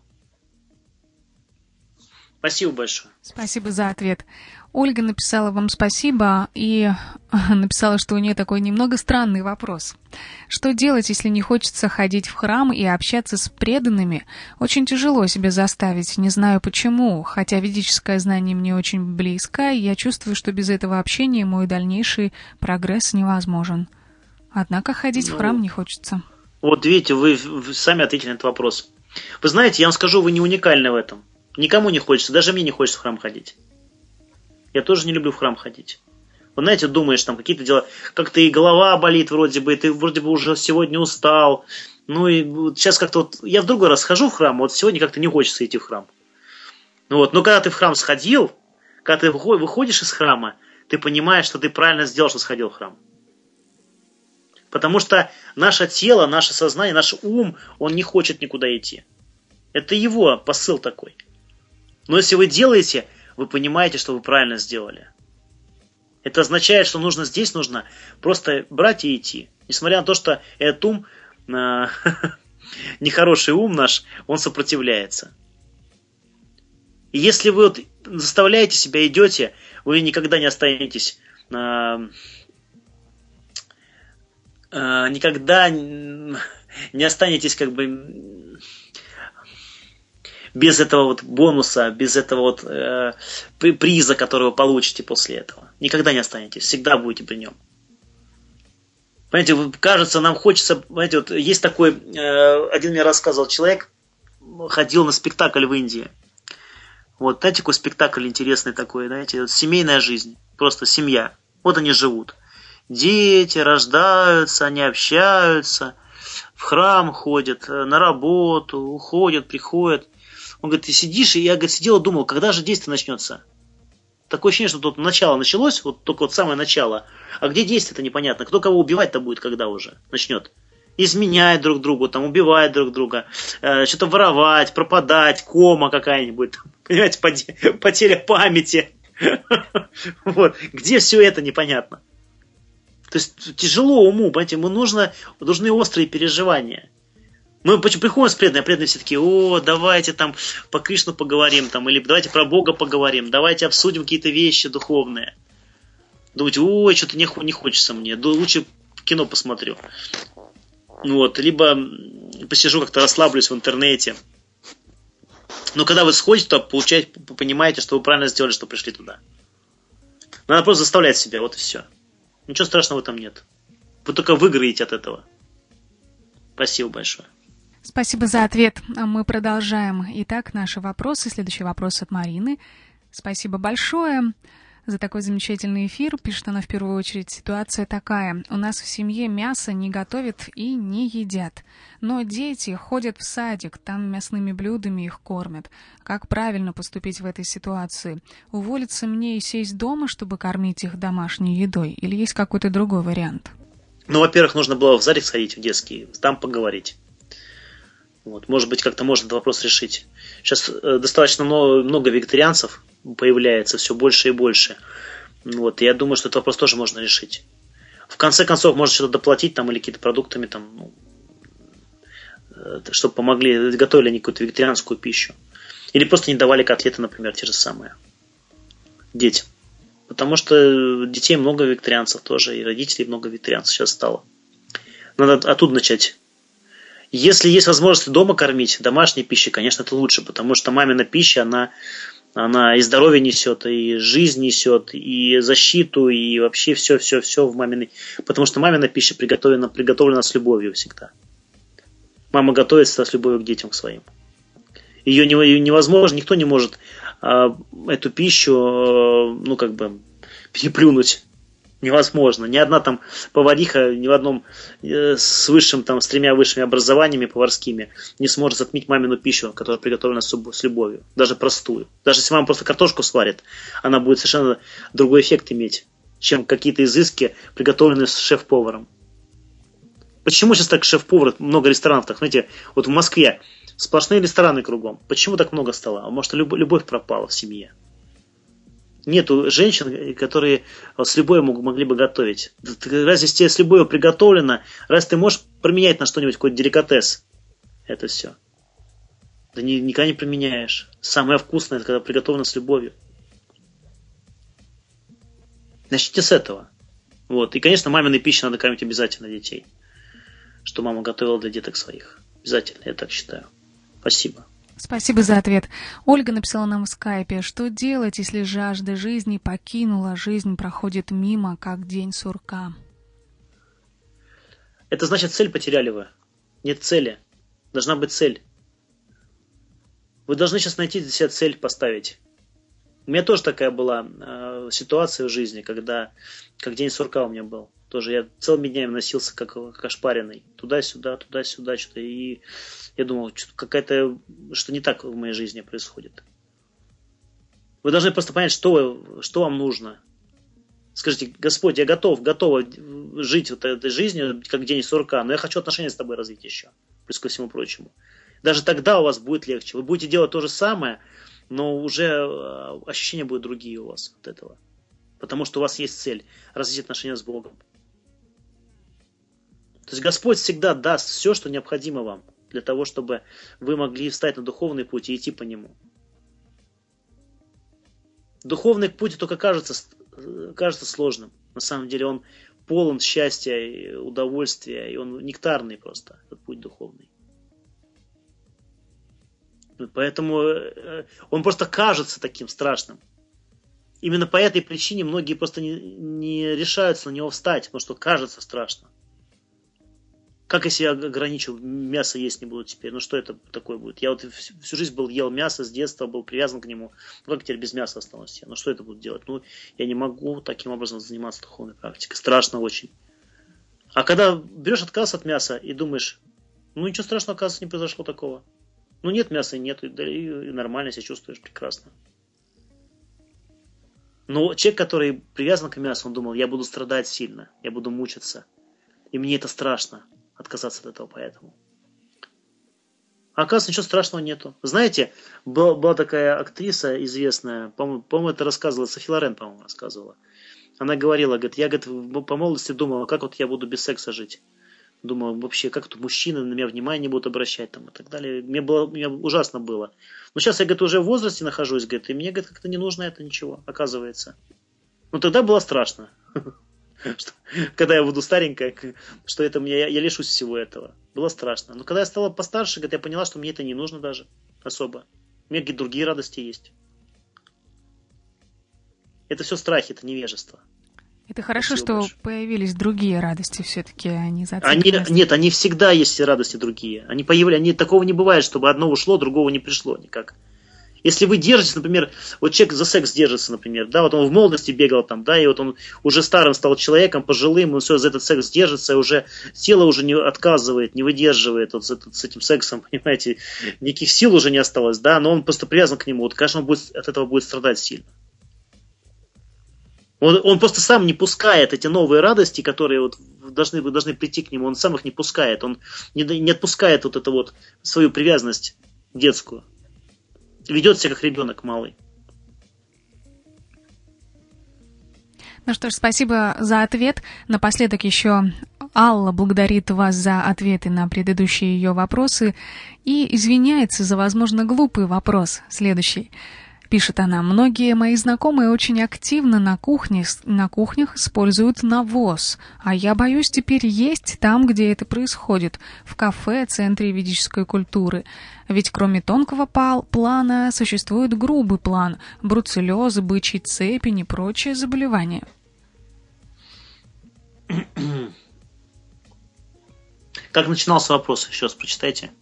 Спасибо большое. Спасибо за ответ. Ольга написала вам спасибо и написала, что у нее такой немного странный вопрос. Что делать, если не хочется ходить в храм и общаться с преданными? Очень тяжело себя заставить, не знаю почему, хотя ведическое знание мне очень близко, и я чувствую, что без этого общения мой дальнейший прогресс невозможен. Однако ходить в храм не хочется. Вот видите, вы сами ответили на этот вопрос. Вы знаете, я вам скажу, вы не уникальны в этом. Никому не хочется, даже мне не хочется в храм ходить. Я тоже не люблю в храм ходить. Вы знаете, думаешь, там какие-то дела, как-то и голова болит вроде бы, и ты вроде бы уже сегодня устал. Ну и вот сейчас как-то вот, я в другой раз хожу в храм, вот сегодня как-то не хочется идти в храм. Ну вот, но когда ты в храм сходил, когда ты выходишь из храма, ты понимаешь, что ты правильно сделал, что сходил в храм. Потому что наше тело, наше сознание, наш ум, он не хочет никуда идти. Это его посыл такой. Но если вы делаете, вы понимаете, что вы правильно сделали. Это означает, что здесь нужно просто брать и идти. Несмотря на то, что этот ум, нехороший ум наш, он сопротивляется. И если вы вот заставляете себя, идете, вы никогда не останетесь, никогда не останетесь как бы без этого вот бонуса, без этого вот приза, который вы получите после этого. Никогда не останетесь, всегда будете при нем. Понимаете, кажется, нам хочется, понимаете, вот есть такой, один мне рассказывал человек, ходил на спектакль в Индии. Вот, знаете, какой спектакль интересный такой, знаете, вот семейная жизнь, просто семья. Вот они живут. Дети рождаются, они общаются, в храм ходят, на работу, уходят, приходят. Он говорит, ты сидишь, и я, говорит, сидел и думал, когда же действие начнется? Такое ощущение, что тут начало началось, вот только вот самое начало. А где действие-то непонятно. Кто кого убивать-то будет, когда уже начнет? Изменять друг другу, там, убивать друг друга, что-то воровать, пропадать, кома какая-нибудь, понимаете, потеря памяти. Вот. Где все это непонятно? То есть тяжело уму, понимаете, нужны острые переживания. Мы приходим с преданными, а преданные все такие, давайте там по Кришну поговорим, там, или давайте про Бога поговорим, давайте обсудим какие-то вещи духовные. Думаете, что-то не хочется мне, лучше кино посмотрю. Вот, либо посижу как-то расслаблюсь в интернете. Но когда вы сходите, то понимаете, что вы правильно сделали, что пришли туда. Надо просто заставлять себя, вот и все. Ничего страшного в этом нет. Вы только выиграете от этого. Спасибо большое. Спасибо за ответ. Мы продолжаем. Итак, наши вопросы. Следующий вопрос от Марины. Спасибо большое за такой замечательный эфир. Пишет она в первую очередь. Ситуация такая. У нас в семье мясо не готовят и не едят. Но дети ходят в садик, там мясными блюдами их кормят. Как правильно поступить в этой ситуации? Уволиться мне и сесть дома, чтобы кормить их домашней едой? Или есть какой-то другой вариант? Во-первых, нужно было в садик сходить, в детский, там поговорить. Вот. Может быть, как-то можно этот вопрос решить. Сейчас достаточно много вегетарианцев появляется, все больше и больше. Вот. И я думаю, что этот вопрос тоже можно решить. В конце концов, можно что-то доплатить там, или какие-то продуктами, там, чтобы помогли, готовили они какую-то вегетарианскую пищу. Или просто не давали котлеты, например, те же самые. Детям. Потому что детей много вегетарианцев тоже, и родителей много вегетарианцев сейчас стало. Надо оттуда начать. Если есть возможность дома кормить, домашней пищей, конечно, это лучше, потому что мамина пища, она и здоровье несет, и жизнь несет, и защиту, и вообще все в маминой. Потому что мамина пища приготовлена с любовью всегда. Мама готовит всегда с любовью к детям к своим. Ее невозможно, никто не может эту пищу, переплюнуть. Невозможно. Ни одна там повариха, ни в одном с 3 высшими образованиями поварскими не сможет затмить мамину пищу, которая приготовлена с любовью. Даже простую. Даже если мама просто картошку сварит, она будет совершенно другой эффект иметь, чем какие-то изыски, приготовленные с шеф-поваром. Почему сейчас так шеф-повар, много ресторанов так? Знаете, вот в Москве сплошные рестораны кругом. Почему так много стало? А может, любовь пропала в семье? Нету женщин, которые с любовью могли бы готовить. Разве тебе с любовью приготовлено? Разве ты можешь променять на что-нибудь, какой-то деликатес? Это все. Да никогда не променяешь. Самое вкусное, это когда приготовлено с любовью. Начните с этого. Вот. И, конечно, маминой пищей надо кормить обязательно детей. Что мама готовила для деток своих. Обязательно, я так считаю. Спасибо. Спасибо за ответ. Ольга написала нам в скайпе, что делать, если жажда жизни покинула, жизнь проходит мимо, как день сурка. Это значит, цель потеряли вы. Нет цели. Должна быть цель. Вы должны сейчас найти для себя цель поставить. У меня тоже такая была ситуация в жизни, когда как день сурка у меня был. Тоже я целыми днями носился как ошпаренный. Туда-сюда, что-то. И я думал, что не так в моей жизни происходит. Вы должны просто понять, что вам нужно. Скажите, Господь, я готова жить вот этой жизнью, как день сурка, но я хочу отношения с тобой развить еще. Плюс ко всему прочему. Даже тогда у вас будет легче. Вы будете делать то же самое, но уже ощущения будут другие у вас от этого. Потому что у вас есть цель развить отношения с Богом. То есть Господь всегда даст все, что необходимо вам, для того, чтобы вы могли встать на духовный путь и идти по нему. Духовный путь только кажется сложным. На самом деле он полон счастья, удовольствия, и он нектарный просто, этот путь духовный. Поэтому он просто кажется таким страшным. Именно по этой причине многие просто не решаются на него встать, потому что кажется страшно. Как если я ограничу, мясо есть не буду теперь? Ну что это такое будет? Я вот всю жизнь ел мясо, с детства был привязан к нему. Ну как теперь без мяса останусь? Ну что это буду делать? Ну я не могу таким образом заниматься духовной практикой. Страшно очень. А когда берешь отказ от мяса и думаешь, ну ничего страшного, оказывается, не произошло такого. Ну нет мяса, и нет, и нормально себя чувствуешь прекрасно. Но человек, который привязан к мясу, он думал, я буду страдать сильно, я буду мучиться. И мне это страшно. Отказаться от этого поэтому. А оказывается, ничего страшного нету. Знаете, была такая актриса известная, по-моему, это рассказывала, Софи Лорен, по-моему, рассказывала. Она говорила, говорит, я по молодости думала, как вот я буду без секса жить. Думала, вообще, как тут мужчины на меня внимание будут обращать там, и так далее. Мне ужасно было. Но сейчас я, говорит, уже в возрасте нахожусь, говорит, и мне, говорит, как-то не нужно это ничего, оказывается. Но тогда было страшно. Когда я буду старенькая, что это я лишусь всего этого. Было страшно. Но когда я стала постарше, я поняла, что мне это не нужно даже особо. У меня какие-то другие радости есть. Это все страхи, это невежество. Это хорошо, что появились другие радости все-таки, а не зацикленность. Нет, они всегда есть радости другие. Такого не бывает, чтобы одно ушло, другого не пришло никак. Если вы держитесь, например, вот человек за секс держится, например, да, вот он в молодости бегал там, да, и вот он уже старым стал человеком, пожилым, он все за этот секс держится, уже тело уже не отказывает, не выдерживает вот с этим сексом, понимаете, никаких сил уже не осталось, да, но он просто привязан к нему, вот, конечно, он от этого будет страдать сильно. Он просто сам не пускает эти новые радости, которые вот вы должны прийти к нему, он сам их не пускает, он не отпускает вот эту вот свою привязанность детскую. Ведет себя как ребенок малый. Ну что ж, спасибо за ответ. Напоследок еще Алла благодарит вас за ответы на предыдущие ее вопросы и извиняется за, возможно, глупый вопрос. Следующий. Пишет она, многие мои знакомые очень активно на кухнях используют навоз, а я боюсь теперь есть там, где это происходит, в кафе, центре ведической культуры. Ведь кроме тонкого плана существует грубый план, бруцеллез, бычьи цепень и прочие заболевания. Как начинался вопрос? Еще раз прочитайте.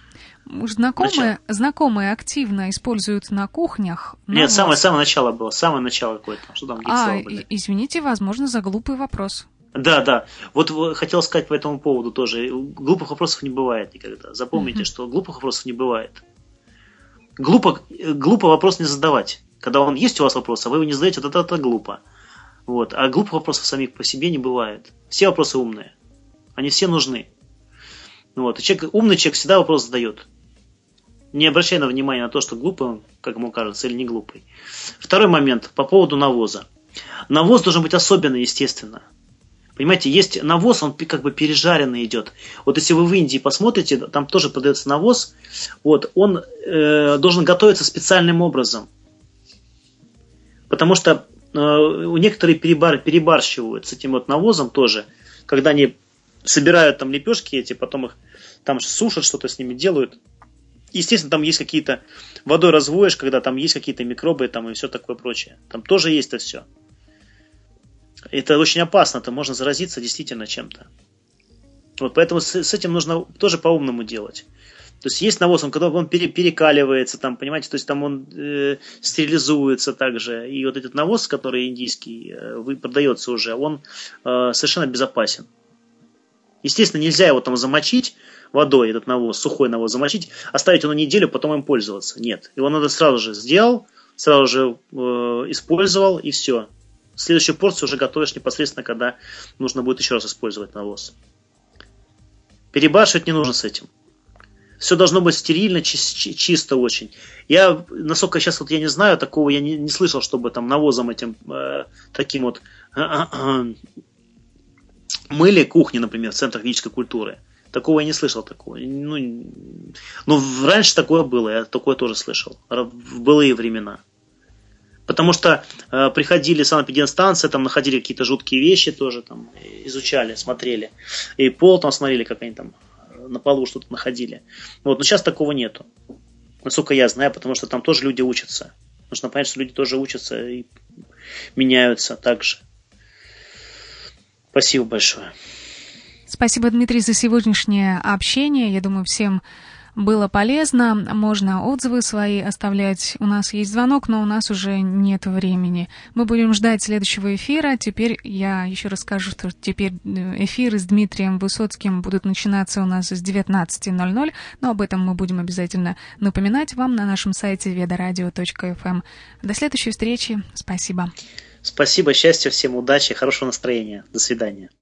Знакомые активно используют на кухнях. Нет, самое начало было. Самое начало какое-то. Что там, какие слова были? Извините, возможно, за глупый вопрос. Да. Вот хотел сказать по этому поводу тоже. Глупых вопросов не бывает никогда. Запомните, что глупых вопросов не бывает. Глупо вопрос не задавать. Когда он есть у вас вопрос, а вы его не задаете, вот это глупо. Вот. А глупых вопросов самих по себе не бывает. Все вопросы умные. Они все нужны. Вот. И умный человек всегда вопрос задает. Не обращая на внимание на то, что глупый он, как ему кажется, или не глупый. Второй момент по поводу навоза. Навоз должен быть особенный, естественно. Понимаете, есть навоз, он как бы пережаренный идет. Вот если вы в Индии посмотрите, там тоже продается навоз. Вот, он должен готовиться специальным образом. Потому что некоторые перебарщивают с этим вот навозом тоже. Когда они собирают там лепешки эти, потом их там сушат, что-то с ними делают. Естественно, там есть какие-то... Водой разводишь, когда там есть какие-то микробы там и все такое прочее. Там тоже есть это все. Это очень опасно, там можно заразиться действительно чем-то. Вот, поэтому с этим нужно тоже по-умному делать. То есть навоз, когда он перекаливается, там, понимаете, то есть там он стерилизуется также. И вот этот навоз, который индийский, продается уже, он совершенно безопасен. Естественно, нельзя его там замочить водой, этот навоз, сухой навоз замочить, оставить его на неделю, потом им пользоваться. Нет. Его надо сразу же сделал, сразу же использовал, и все. Следующую порцию уже готовишь непосредственно, когда нужно будет еще раз использовать навоз. Перебарщивать не нужно с этим. Все должно быть стерильно, чисто очень. Я, насколько сейчас вот я не знаю, такого я не слышал, чтобы там навозом этим таким вот мыли кухни, например, в центрах физической культуры. Такого я не слышал. Такого. Раньше такое было, я такое тоже слышал. В былые времена. Потому что приходили санэпидемстанции, там находили какие-то жуткие вещи тоже, там изучали, смотрели. И пол там смотрели, как они там на полу что-то находили. Вот, но сейчас такого нету. Насколько я знаю, потому что там тоже люди учатся. Нужно понять, что люди тоже учатся и меняются так же. Спасибо большое. Спасибо, Дмитрий, за сегодняшнее общение. Я думаю, всем было полезно. Можно отзывы свои оставлять. У нас есть звонок, но у нас уже нет времени. Мы будем ждать следующего эфира. Теперь я еще раз скажу, что теперь эфиры с Дмитрием Высоцким будут начинаться у нас с 19:00, но об этом мы будем обязательно напоминать вам на нашем сайте vedoradio.fm. До следующей встречи. Спасибо. Спасибо, счастья всем, удачи, хорошего настроения. До свидания.